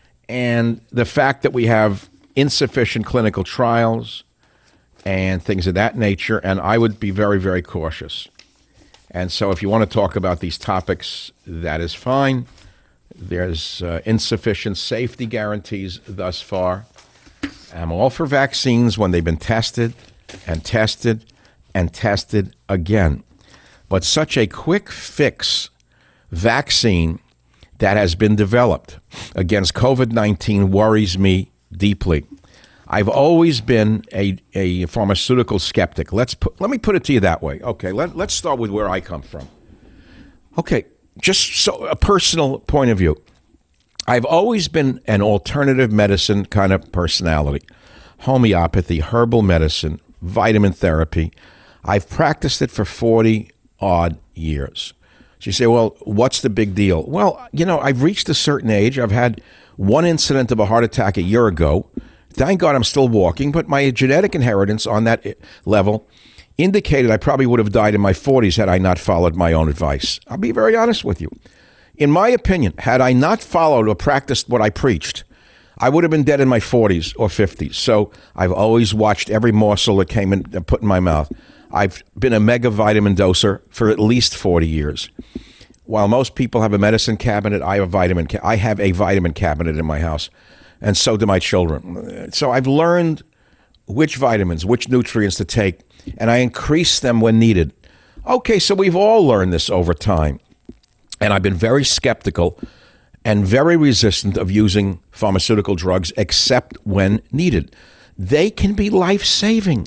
and the fact that we have insufficient clinical trials and things of that nature, and I would be very, very cautious. And so if you want to talk about these topics, that is fine. There's uh, insufficient safety guarantees thus far. I'm all for vaccines when they've been tested and tested and tested again. But such a quick fix vaccine that has been developed against COVID nineteen worries me deeply. I've always been a, a pharmaceutical skeptic. Let's put, let me put it to you that way. Okay, let, let's start with where I come from. Okay, just so a personal point of view. I've always been an alternative medicine kind of personality. Homeopathy, herbal medicine, vitamin therapy. I've practiced it for forty odd years. So you say, well, what's the big deal? Well, you know, I've reached a certain age. I've had one incident of a heart attack a year ago. Thank God I'm still walking, but my genetic inheritance on that level indicated I probably would have died in my forties had I not followed my own advice. I'll be very honest with you. In my opinion, had I not followed or practiced what I preached, I would have been dead in my forties or fifties. So I've always watched every morsel that came in, put in my mouth. I've been a mega vitamin doser for at least forty years. While most people have a medicine cabinet, I have a vitamin ca- I have a vitamin cabinet in my house, and so do my children. So I've learned which vitamins, which nutrients to take, and I increase them when needed. Okay, so we've all learned this over time, and I've been very skeptical and very resistant of using pharmaceutical drugs except when needed. They can be life-saving.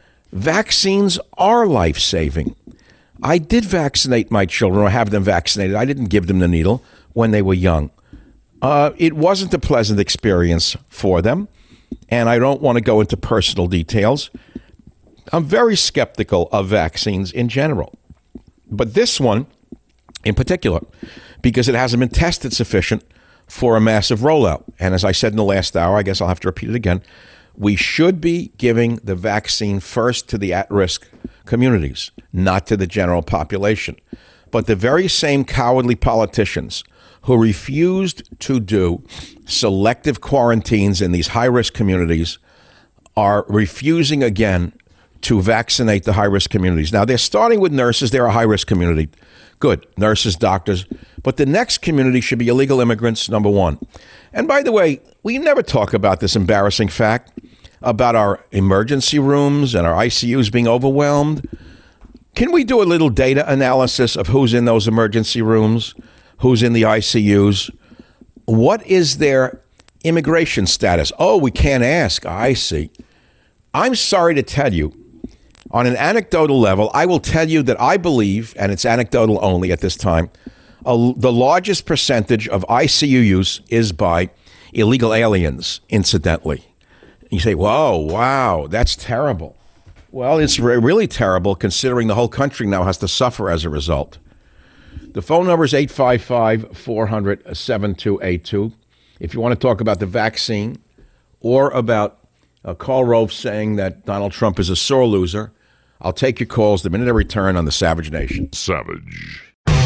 Vaccines are life-saving. I did vaccinate my children, or have them vaccinated. I didn't give them the needle when they were young. Uh, it wasn't a pleasant experience for them, and I don't want to go into personal details. I'm very skeptical of vaccines in general. But this one in particular, because it hasn't been tested sufficient for a massive rollout. And as I said in the last hour, I guess I'll have to repeat it again, we should be giving the vaccine first to the at-risk communities, not to the general population. But the very same cowardly politicians who refused to do selective quarantines in these high-risk communities are refusing again to vaccinate the high-risk communities. Now, they're starting with nurses. They're a high-risk community. Good. Nurses, doctors. But the next community should be illegal immigrants, number one. And by the way, we never talk about this embarrassing fact about our emergency rooms and our I C Us being overwhelmed. Can we do a little data analysis of who's in those emergency rooms, who's in the I C Us? What is their immigration status? Oh, we can't ask. I see. I'm sorry to tell you, on an anecdotal level, I will tell you that I believe, and it's anecdotal only at this time, uh, the largest percentage of I C U use is by illegal aliens, incidentally. You say, whoa, wow, that's terrible. Well, it's re- really terrible considering the whole country now has to suffer as a result. The The phone number is eight five five, four hundred, seven two eight two. If you want to talk about the vaccine or about uh, Karl Rove saying that Donald Trump is a sore loser, I'll take your calls the minute I return on the Savage Nation. Savage.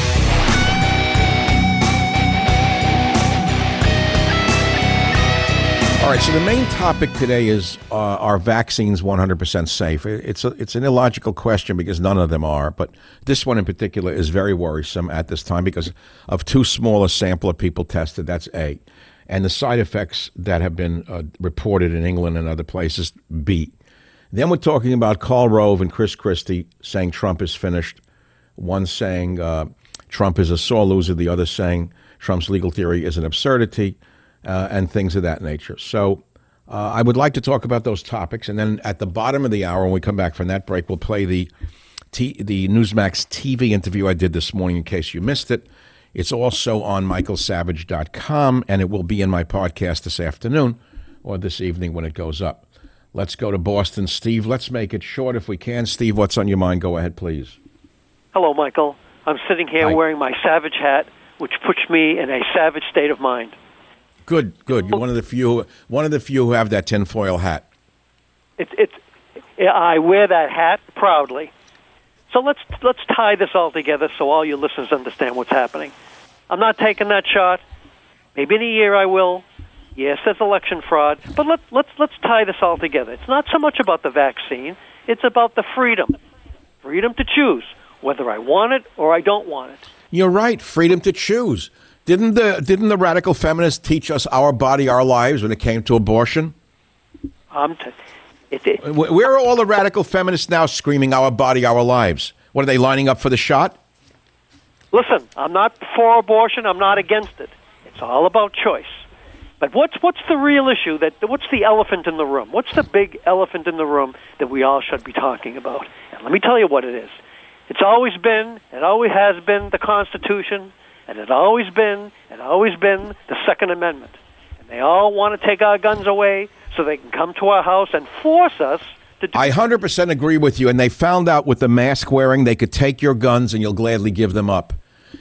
All right, so the main topic today is uh, are vaccines one hundred percent safe? It's a, it's an illogical question because none of them are, but this one in particular is very worrisome at this time because of too small a sample of people tested, that's A. And the side effects that have been uh, reported in England and other places, B. Then we're talking about Karl Rove and Chris Christie saying Trump is finished, one saying uh, Trump is a sore loser, the other saying Trump's legal theory is an absurdity. Uh, and things of that nature. So uh, I would like to talk about those topics. And then at the bottom of the hour, when we come back from that break, we'll play the T- the Newsmax T V interview I did this morning in case you missed it. It's also on michael savage dot com, and it will be in my podcast this afternoon or this evening when it goes up. Let's go to Boston. Steve, let's make it short if we can. Steve, what's on your mind? Go ahead, please. Hello, Michael. I'm sitting here Hi. wearing my Savage hat, which puts me in a savage state of mind. Good, good. You're one of the few, one of the few who have that tinfoil hat. It's, it's, I wear that hat proudly. So let's let's tie this all together so all your listeners understand what's happening. I'm not taking that shot. Maybe in a year I will. Yes, there's election fraud, but let, let's let's tie this all together. It's not so much about the vaccine. It's about the freedom, freedom to choose whether I want it or I don't want it. You're right. Freedom to choose. Didn't the didn't the radical feminists teach us our body, our lives when it came to abortion? Um, t- it, it, Where are all the radical feminists now screaming our body, our lives? What, are they lining up for the shot? Listen, I'm not for abortion. I'm not against it. It's all about choice. But what's what's the real issue? That what's the elephant in the room? What's the big elephant in the room that we all should be talking about? And let me tell you what it is. It's always been, it always has been the Constitution. And it's always been, and always been the Second Amendment. And they all want to take our guns away so they can come to our house and force us to do I one hundred percent agree with you. And they found out with the mask wearing, they could take your guns and you'll gladly give them up.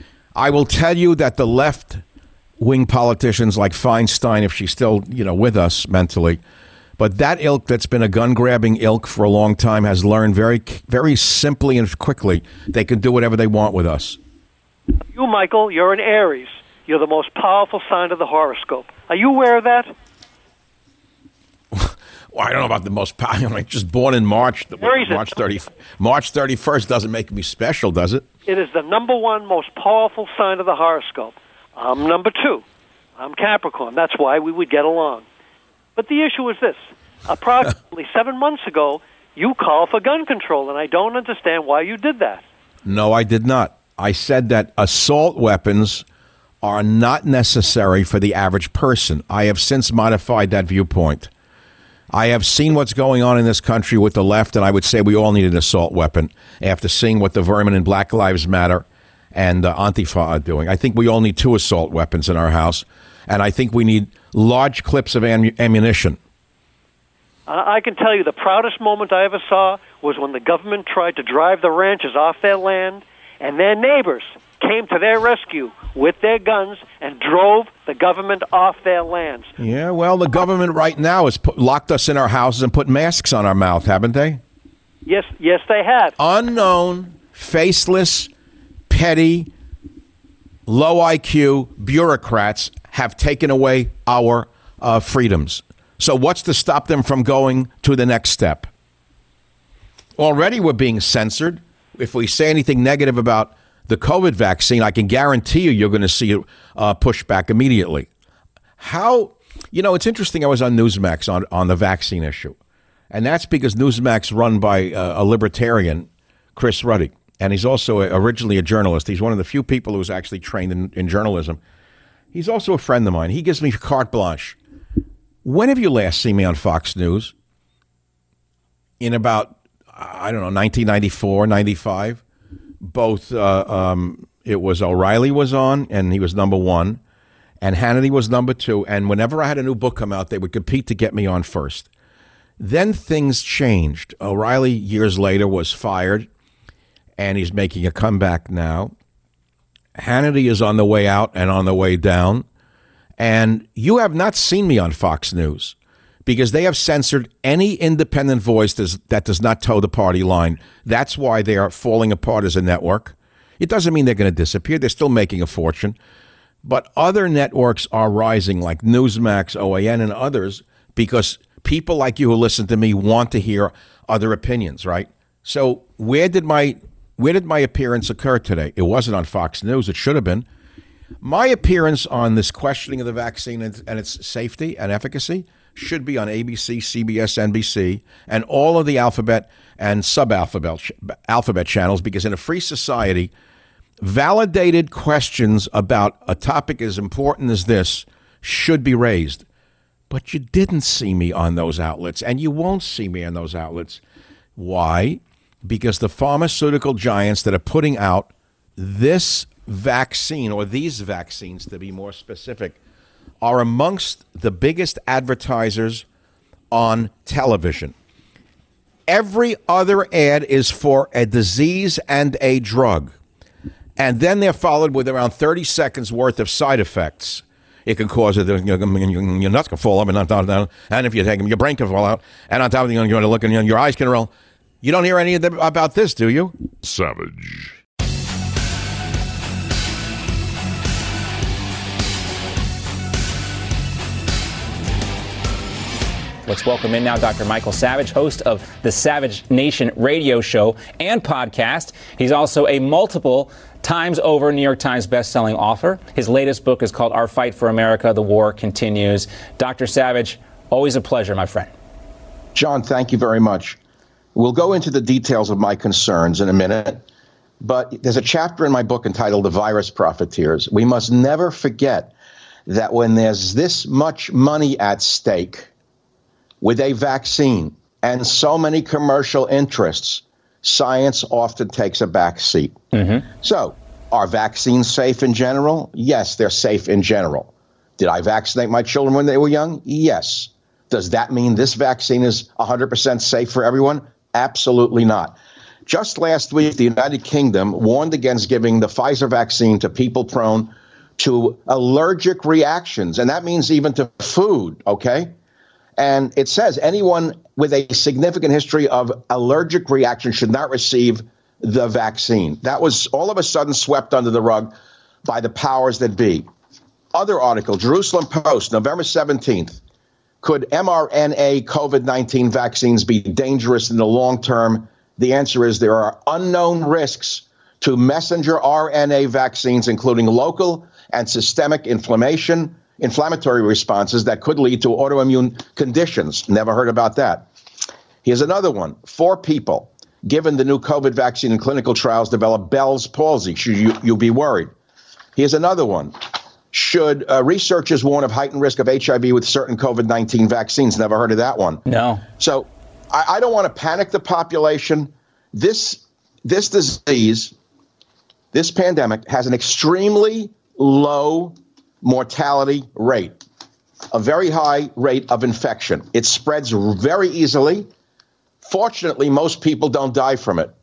I will tell you that the left-wing politicians like Feinstein, if she's still, you know, with us mentally, but that ilk that's been a gun-grabbing ilk for a long time has learned very, very simply and quickly they can do whatever they want with us. You, Michael, you're an Aries. You're the most powerful sign of the horoscope. Are you aware of that? Well, I don't know about the most powerful. I'm just born in March. Aries March thirtieth. March thirty-first doesn't make me special, does it? It is the number one most powerful sign of the horoscope. I'm number two. I'm Capricorn. That's why we would get along. But the issue is this. Approximately seven months ago, you called for gun control, and I don't understand why you did that. No, I did not. I said that assault weapons are not necessary for the average person. I have since modified that viewpoint. I have seen what's going on in this country with the left, and I would say we all need an assault weapon after seeing what the vermin in Black Lives Matter and uh, Antifa are doing. I think we all need two assault weapons in our house, and I think we need large clips of am- ammunition. I can tell you the proudest moment I ever saw was when the government tried to drive the ranchers off their land, and their neighbors came to their rescue with their guns and drove the government off their lands. Yeah, well, the government right now has put, locked us in our houses and put masks on our mouth, haven't they? Yes, yes, they had. Unknown, faceless, petty, low I Q bureaucrats have taken away our uh, freedoms. So what's to stop them from going to the next step? Already we're being censored. If we say anything negative about the COVID vaccine, I can guarantee you you're going to see it uh, pushed back immediately. How, you know, it's interesting. I was on Newsmax on, on the vaccine issue. And that's because Newsmax run by uh, a libertarian, Chris Ruddy. And he's also a, originally a journalist. He's one of the few people who's actually trained in, in journalism. He's also a friend of mine. He gives me carte blanche. When have you last seen me on Fox News? In about, I don't know, nineteen ninety-four, ninety-five. Both, uh, um, it was O'Reilly was on, and he was number one, and Hannity was number two. And whenever I had a new book come out, they would compete to get me on first. Then things changed. O'Reilly, years later, was fired, and he's making a comeback now. Hannity is on the way out and on the way down. And you have not seen me on Fox News because they have censored any independent voice that does not toe the party line. That's why they are falling apart as a network. It doesn't mean they're going to disappear. They're still making a fortune. But other networks are rising like Newsmax, O A N, and others because people like you who listen to me want to hear other opinions, right? So where did my where did my appearance occur today? It wasn't on Fox News. It should have been. My appearance on this questioning of the vaccine and, and its safety and efficacy should be on A B C, C B S, N B C, and all of the alphabet and sub-alphabet alphabet channels, because in a free society, validated questions about a topic as important as this should be raised. But you didn't see me on those outlets, and you won't see me on those outlets. Why? Because the pharmaceutical giants that are putting out this vaccine, or these vaccines to be more specific, are amongst the biggest advertisers on television. Every other ad is for a disease and a drug. And then they're followed with around thirty seconds worth of side effects. It can cause it, your nuts can fall up, and, and if you take them, your brain can fall out. And on top of it, you're going to look, and your eyes can roll. You don't hear any of them about this, do you? Savage. Let's welcome in now Doctor Michael Savage, host of the Savage Nation radio show and podcast. He's also a multiple times over New York Times bestselling author. His latest book is called Our Fight for America, The War Continues. Doctor Savage, always a pleasure, my friend. John, thank you very much. We'll go into the details of my concerns in a minute, but there's a chapter in my book entitled The Virus Profiteers. We must never forget that when there's this much money at stake with a vaccine and so many commercial interests, science often takes a back seat. Mm-hmm. So, are vaccines safe in general? Yes, they're safe in general. Did I vaccinate my children when they were young? Yes. Does that mean this vaccine is one hundred percent safe for everyone? Absolutely not. Just last week, the United Kingdom warned against giving the Pfizer vaccine to people prone to allergic reactions, and that means even to food, okay? And it says anyone with a significant history of allergic reaction should not receive the vaccine. That was all of a sudden swept under the rug by the powers that be. Other article, Jerusalem Post, November seventeenth. Could mRNA COVID nineteen vaccines be dangerous in the long term? The answer is there are unknown risks to messenger R N A vaccines, including local and systemic inflammation, inflammatory responses that could lead to autoimmune conditions. Never heard about that. Here's another one. Four people given the new COVID vaccine in clinical trials develop Bell's palsy. Should you, you be worried? Here's another one. Should uh, researchers warn of heightened risk of H I V with certain COVID nineteen vaccines? Never heard of that one. No. So I, I don't want to panic the population. This, this disease, this pandemic has an extremely low mortality rate, a very high rate of infection. It spreads very easily. Fortunately, most people don't die from it.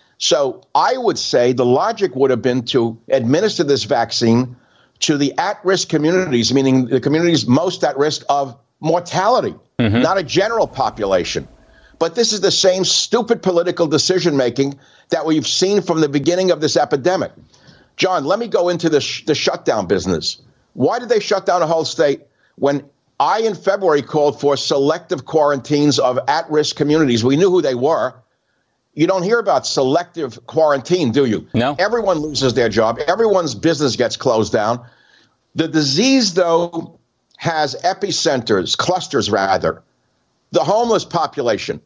So I would say the logic would have been to administer this vaccine to the at-risk communities, meaning the communities most at risk of mortality, mm-hmm. not a general population. But this is the same stupid political decision-making that we've seen from the beginning of this epidemic. John, let me go into the, sh- the shutdown business. Why did they shut down a whole state when I, in February, called for selective quarantines of at-risk communities? We knew who they were. You don't hear about selective quarantine, do you? No. Everyone loses their job. Everyone's business gets closed down. The disease, though, has epicenters, clusters, rather. The homeless population.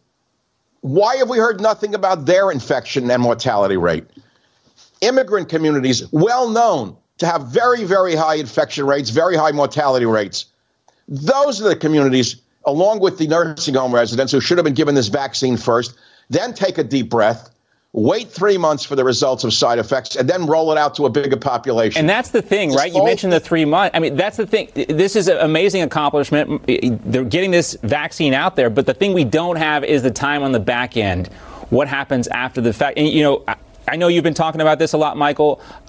Why have we heard nothing about their infection and mortality rate? Immigrant communities, well known to have very, very high infection rates, very high mortality rates. Those are the communities, along with the nursing home residents, who should have been given this vaccine first, then take a deep breath, wait three months for the results of side effects, and then roll it out to a bigger population. And that's the thing, right? You mentioned the three months. I mean, that's the thing. This is an amazing accomplishment. They're getting this vaccine out there, but the thing we don't have is the time on the back end. What happens after the fact? And, you know, I know you've been talking about this a lot, Michael.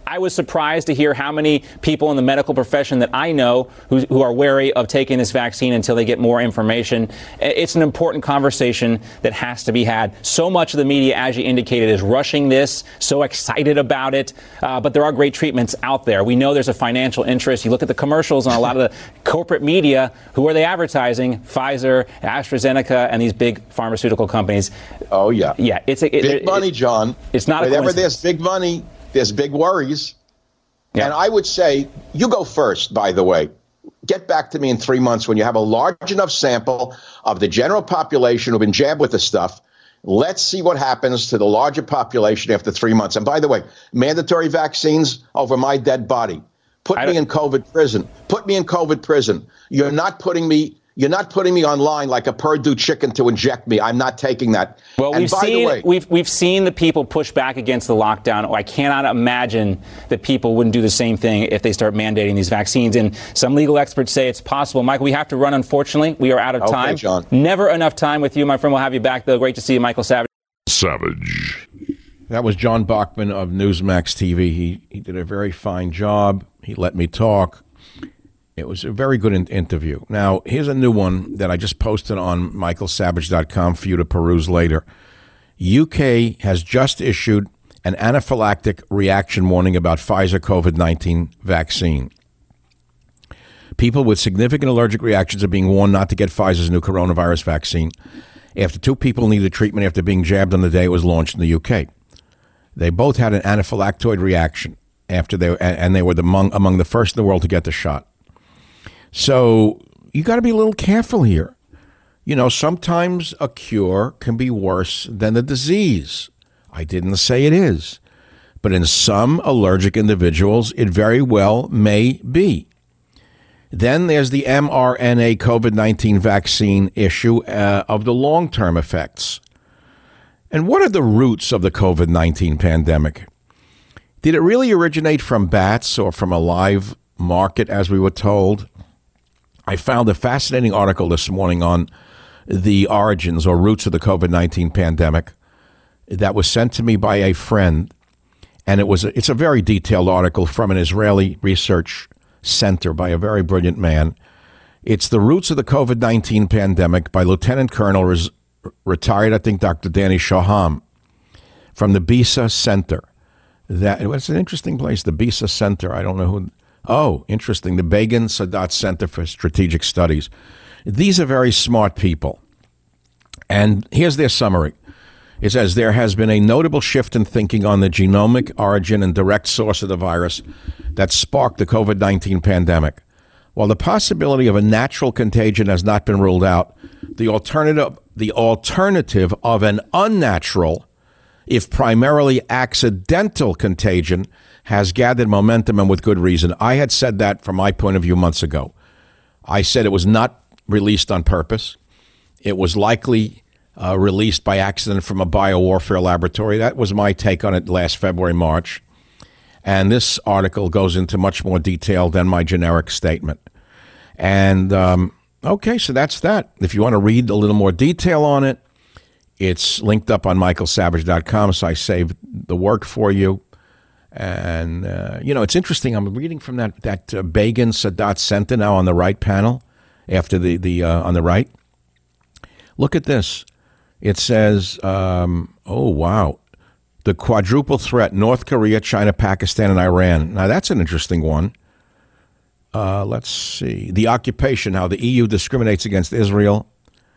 I was surprised to hear how many people in the medical profession that I know who, who are wary of taking this vaccine until they get more information. It's an important conversation that has to be had. So much of the media, as you indicated, is rushing this, so excited about it. Uh, but there are great treatments out there. We know there's a financial interest. You look at the commercials on a lot of the corporate media. Who are they advertising? Pfizer, AstraZeneca, and these big pharmaceutical companies. Oh, yeah. Yeah, it's a, it, big it, money, John. It's not Whenever a there's big money, there's big worries. Yeah. And I would say, you go first, by the way. Get back to me in three months when you have a large enough sample of the general population who've been jabbed with the stuff. Let's see what happens to the larger population after three months. And by the way, mandatory vaccines over my dead body. Put me in COVID prison. Put me in COVID prison. You're not putting me You're not putting me online like a Purdue chicken to inject me. I'm not taking that. Well, and we've by seen the way, we've we've seen the people push back against the lockdown. I cannot imagine that people wouldn't do the same thing if they start mandating these vaccines. And some legal experts say it's possible. Michael, we have to run. Unfortunately, we are out of okay, time. John. Never enough time with you, my friend. We'll have you back, though. Great to see you, Michael Savage. Savage. That was John Bachman of Newsmax T V. He he did a very fine job. He let me talk. It was a very good in- interview. Now, here's a new one that I just posted on michael savage dot com for you to peruse later. U K has just issued an anaphylactic reaction warning about Pfizer COVID nineteen vaccine. People with significant allergic reactions are being warned not to get Pfizer's new coronavirus vaccine after two people needed treatment after being jabbed on the day it was launched in the U K. They both had an anaphylactoid reaction after they and they were the among, among the first in the world to get the shot. So you got to be a little careful here. You know, sometimes a cure can be worse than the disease. I didn't say it is. But in some allergic individuals, it very well may be. Then there's the mRNA COVID nineteen vaccine issue uh, of the long-term effects. And what are the roots of the COVID nineteen pandemic? Did it really originate from bats or from a live market, as we were told? I found a fascinating article this morning on the origins or roots of the COVID nineteen pandemic that was sent to me by a friend. And it was a, it's a very detailed article from an Israeli research center by a very brilliant man. It's The Roots of the COVID nineteen Pandemic by Lieutenant Colonel, res, retired, I think, Doctor Danny Shaham from the BISA Center. That it's an interesting place, the BISA Center. I don't know who... Oh, interesting. The Begin Sadat Center for Strategic Studies. These are very smart people. And here's their summary. It says, there has been a notable shift in thinking on the genomic origin and direct source of the virus that sparked the COVID nineteen pandemic. While the possibility of a natural contagion has not been ruled out, the alternative, the alternative of an unnatural, if primarily accidental contagion has gathered momentum, and with good reason. I had said that from my point of view months ago. I said it was not released on purpose. It was likely uh, released by accident from a biowarfare laboratory. That was my take on it last February, March. And this article goes into much more detail than my generic statement. And, um, okay, so that's that. If you want to read a little more detail on it, it's linked up on michael savage dot com, so I saved the work for you. And, uh, you know, it's interesting. I'm reading from that, that uh, Begin Sadat Center now on the right panel, after the, the uh, on the right. Look at this. It says, um, oh, wow, the quadruple threat, North Korea, China, Pakistan, and Iran. Now, that's an interesting one. Uh, let's see. The occupation, how the E U discriminates against Israel.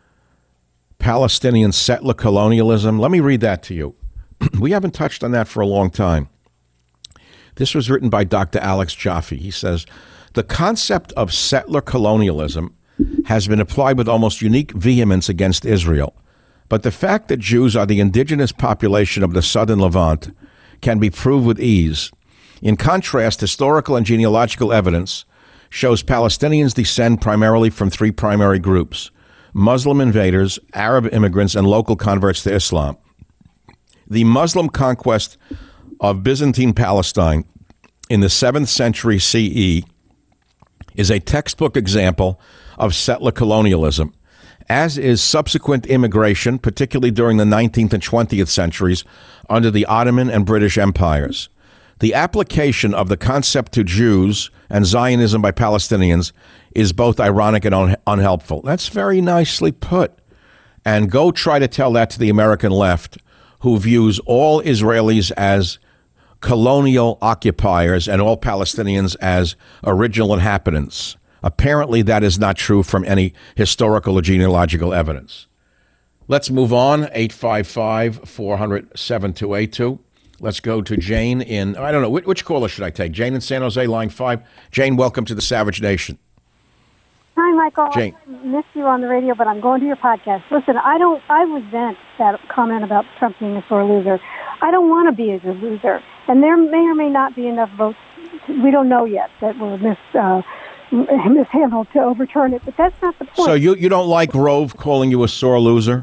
Palestinian settler colonialism. Let me read that to you. We haven't touched on that for a long time. This was written by Doctor Alex Jaffe. He says, the concept of settler colonialism has been applied with almost unique vehemence against Israel. But the fact that Jews are the indigenous population of the southern Levant can be proved with ease. In contrast, historical and genealogical evidence shows Palestinians descend primarily from three primary groups: Muslim invaders, Arab immigrants, and local converts to Islam. The Muslim conquest of Byzantine Palestine in the seventh century C E is a textbook example of settler colonialism, as is subsequent immigration, particularly during the nineteenth and twentieth centuries under the Ottoman and British empires. The application of the concept to Jews and Zionism by Palestinians is both ironic and un- unhelpful. That's very nicely put. And go try to tell that to the American left, who views all Israelis as colonial occupiers and all Palestinians as original inhabitants. Apparently, that is not true from any historical or genealogical evidence. Let's move on. eight five five, four hundred, seven two eight two. Let's go to Jane in, I don't know, which, which caller should I take? Jane in San Jose, line five. Jane, welcome to the Savage Nation. Hi, Michael. Jane. I missed you on the radio, but I'm going to your podcast. Listen, I don't, I resent that comment about Trump being a sore loser. I don't want to be a loser. And there may or may not be enough votes, we don't know yet, that were mis, uh, mishandled to overturn it, but that's not the point. So you, you don't like Rove calling you a sore loser?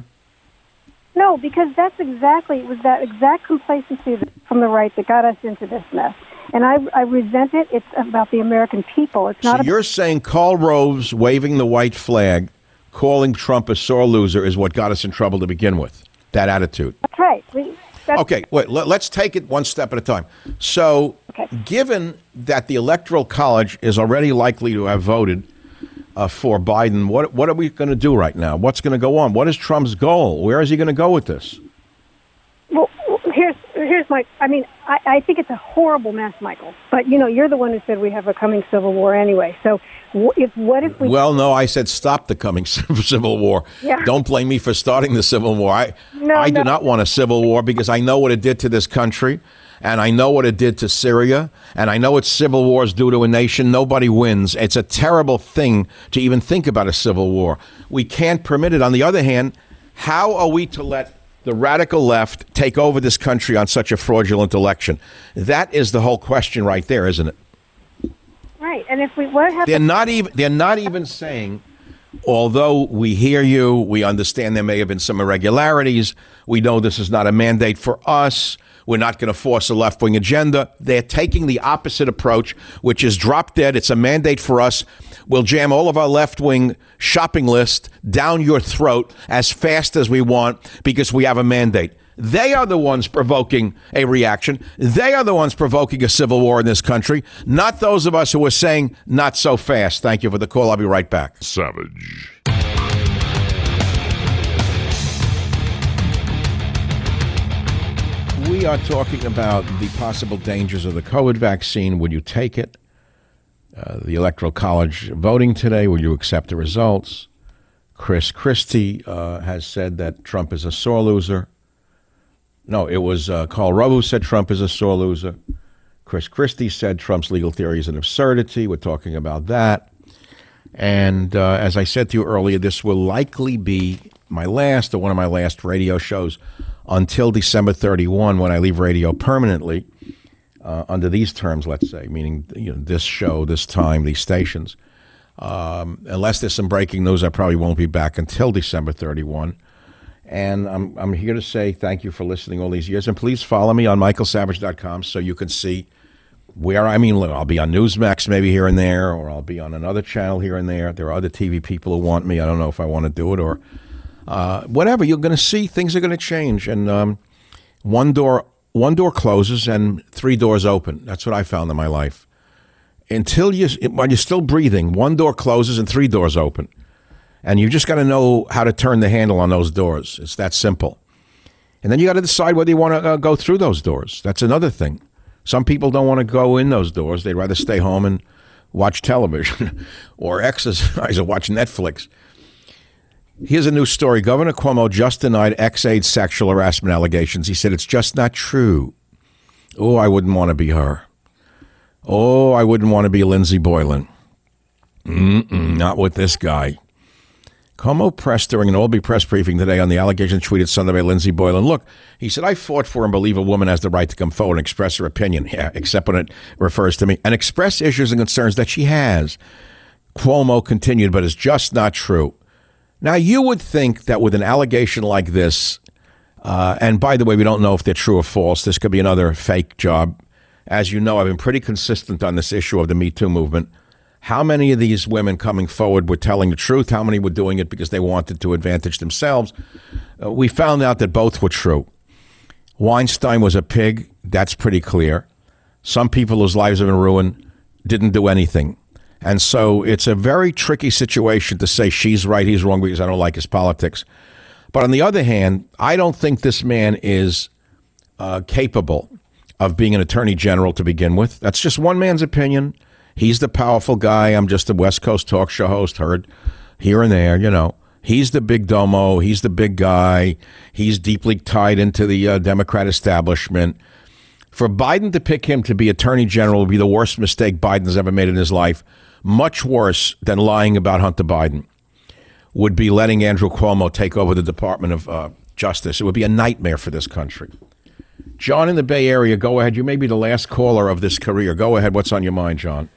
No, because that's exactly, it was that exact complacency from the right that got us into this mess. And I, I resent it. It's about the American people. It's not. So you're saying Karl Rove's waving the white flag, calling Trump a sore loser is what got us in trouble to begin with, that attitude. That's right. We, that's okay, wait, let, let's take it one step at a time. So okay. Given that the Electoral College is already likely to have voted uh, for Biden, what what are we going to do right now? What's going to go on? What is Trump's goal? Where is he going to go with this? Well, here's here's my. I mean, I, I think it's a horrible mess, Michael. But you know, you're the one who said we have a coming civil war anyway. So, if what if we? Well, no, I said stop the coming civil war. Yeah. Don't blame me for starting the civil war. I no, I no. do not want a civil war because I know what it did to this country, and I know what it did to Syria, and I know what civil wars do to a nation. Nobody wins. It's a terrible thing to even think about a civil war. We can't permit it. On the other hand, how are we to let the radical left take over this country on such a fraudulent election? That is the whole question right there, isn't it? Right. And if we what happens? They're not even they're not even saying, although we hear you, we understand there may have been some irregularities, we know this is not a mandate for us, we're not going to force a left-wing agenda. They're taking the opposite approach, which is drop dead. It's a mandate for us. We'll jam all of our left-wing shopping list down your throat as fast as we want because we have a mandate. They are the ones provoking a reaction. They are the ones provoking a civil war in this country, not those of us who are saying not so fast. Thank you for the call. I'll be right back. Savage. We are talking about the possible dangers of the COVID vaccine. Would you take it? Uh, the Electoral College voting today. Will you accept the results? Chris Christie uh, has said that Trump is a sore loser. No, it was uh, Karl Rove who said Trump is a sore loser. Chris Christie said Trump's legal theory is an absurdity. We're talking about that. And uh, as I said to you earlier, this will likely be my last or one of my last radio shows until December thirty-first, when I leave radio permanently, uh, under these terms, let's say, meaning you know this show, this time, these stations. Um, unless there's some breaking news, I probably won't be back until December thirty-first. And I'm I'm here to say thank you for listening all these years. And please follow me on michael savage dot com so you can see where, I mean, I'll be on Newsmax maybe here and there, or I'll be on another channel here and there. There are other T V people who want me. I don't know if I want to do it or uh, whatever. You're going to see things are going to change. And um, one door one door closes and three doors open. That's what I found in my life. Until you, while you're still breathing, one door closes and three doors open. And you just got to know how to turn the handle on those doors. It's that simple. And then you got to decide whether you want to uh, go through those doors. That's another thing. Some people don't want to go in those doors. They'd rather stay home and watch television or exercise or watch Netflix. Here's a new story. Governor Cuomo just denied ex-aide's sexual harassment allegations. He said it's just not true. Oh, I wouldn't want to be her. Oh, I wouldn't want to be Lindsey Boylan. Mm-mm, not with this guy. Cuomo pressed during an Albany press briefing today on the allegations tweeted Sunday by Lindsey Boylan. Look, he said, I fought for and believe a woman has the right to come forward and express her opinion, yeah, except when it refers to me, and express issues and concerns that she has. Cuomo continued, but it's just not true. Now, you would think that with an allegation like this, uh, and by the way, we don't know if they're true or false. This could be another fake job. As you know, I've been pretty consistent on this issue of the Me Too movement. How many of these women coming forward were telling the truth? How many were doing it because they wanted to advantage themselves? Uh, we found out that both were true. Weinstein was a pig. That's pretty clear. Some people whose lives have been ruined didn't do anything. And so it's a very tricky situation to say she's right, he's wrong, because I don't like his politics. But on the other hand, I don't think this man is uh, capable of being an attorney general to begin with. That's just one man's opinion. He's the powerful guy. I'm just a West Coast talk show host, heard here and there, you know. He's the big domo. He's the big guy. He's deeply tied into the uh, Democrat establishment. For Biden to pick him to be attorney general would be the worst mistake Biden's ever made in his life. Much worse than lying about Hunter Biden would be letting Andrew Cuomo take over the Department of uh, Justice. It would be a nightmare for this country. John in the Bay Area, go ahead. You may be the last caller of this career. Go ahead. What's on your mind, John?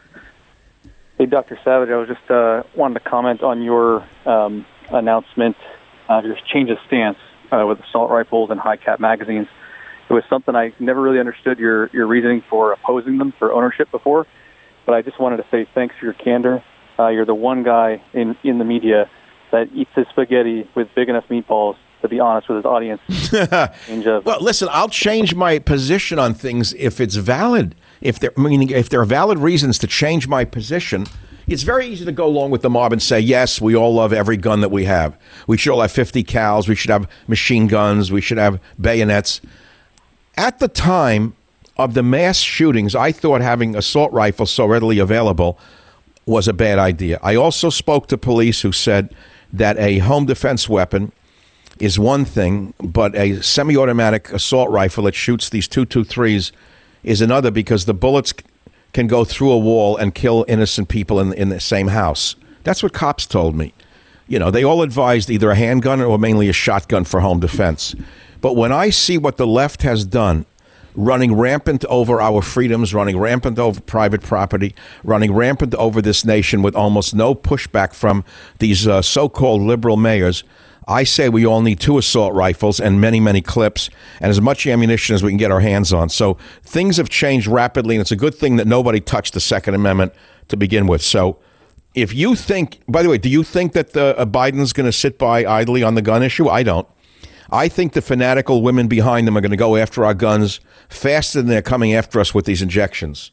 Hey, Doctor Savage, I was just uh, wanted to comment on your um, announcement, uh, your change of stance uh, with assault rifles and high-cap magazines. It was something I never really understood your, your reasoning for opposing them for ownership before, but I just wanted to say thanks for your candor. Uh, you're the one guy in, in the media that eats his spaghetti with big enough meatballs to be honest with his audience. Well, listen, I'll change my position on things if it's valid. If there, meaning, if there are valid reasons to change my position, it's very easy to go along with the mob and say, yes, we all love every gun that we have. We should all have fifty cals. We should have machine guns. We should have bayonets. At the time of the mass shootings, I thought having assault rifles so readily available was a bad idea. I also spoke to police who said that a home defense weapon is one thing, but a semi-automatic assault rifle that shoots these two twenty-threes is another, because the bullets c- can go through a wall and kill innocent people in, in the same house. That's what cops told me. You know, they all advised either a handgun or mainly a shotgun for home defense. But when I see what the left has done, running rampant over our freedoms, running rampant over private property, running rampant over this nation with almost no pushback from these uh, so-called liberal mayors, I say we all need two assault rifles and many, many clips and as much ammunition as we can get our hands on. So things have changed rapidly, and it's a good thing that nobody touched the Second Amendment to begin with. So if you think, by the way, do you think that the, uh, Biden's going to sit by idly on the gun issue? I don't. I think the fanatical women behind them are going to go after our guns faster than they're coming after us with these injections.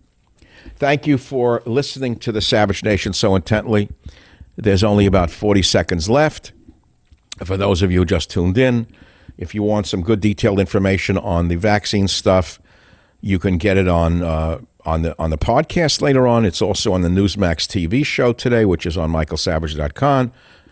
Thank you for listening to the Savage Nation so intently. There's only about forty seconds left. For those of you who just tuned in, if you want some good detailed information on the vaccine stuff, you can get it on uh, on the on the podcast later on. It's also on the Newsmax T V show today, which is on michael savage dot com,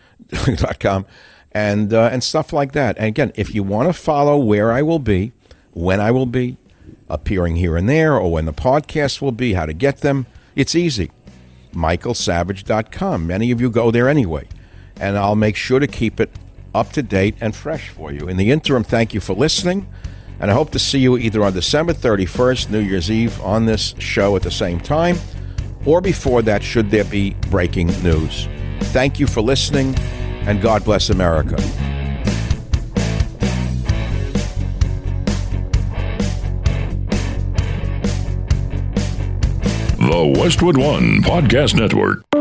and uh, and stuff like that. And again, if you want to follow where I will be, when I will be appearing here and there, or when the podcast will be, how to get them, it's easy. michael savage dot com. Many of you go there anyway, and I'll make sure to keep it up to date and fresh for you. In the interim, thank you for listening, and I hope to see you either on December thirty-first, New Year's Eve, on this show at the same time, or before that, should there be breaking news. Thank you for listening, and God bless America. The Westwood One Podcast Network.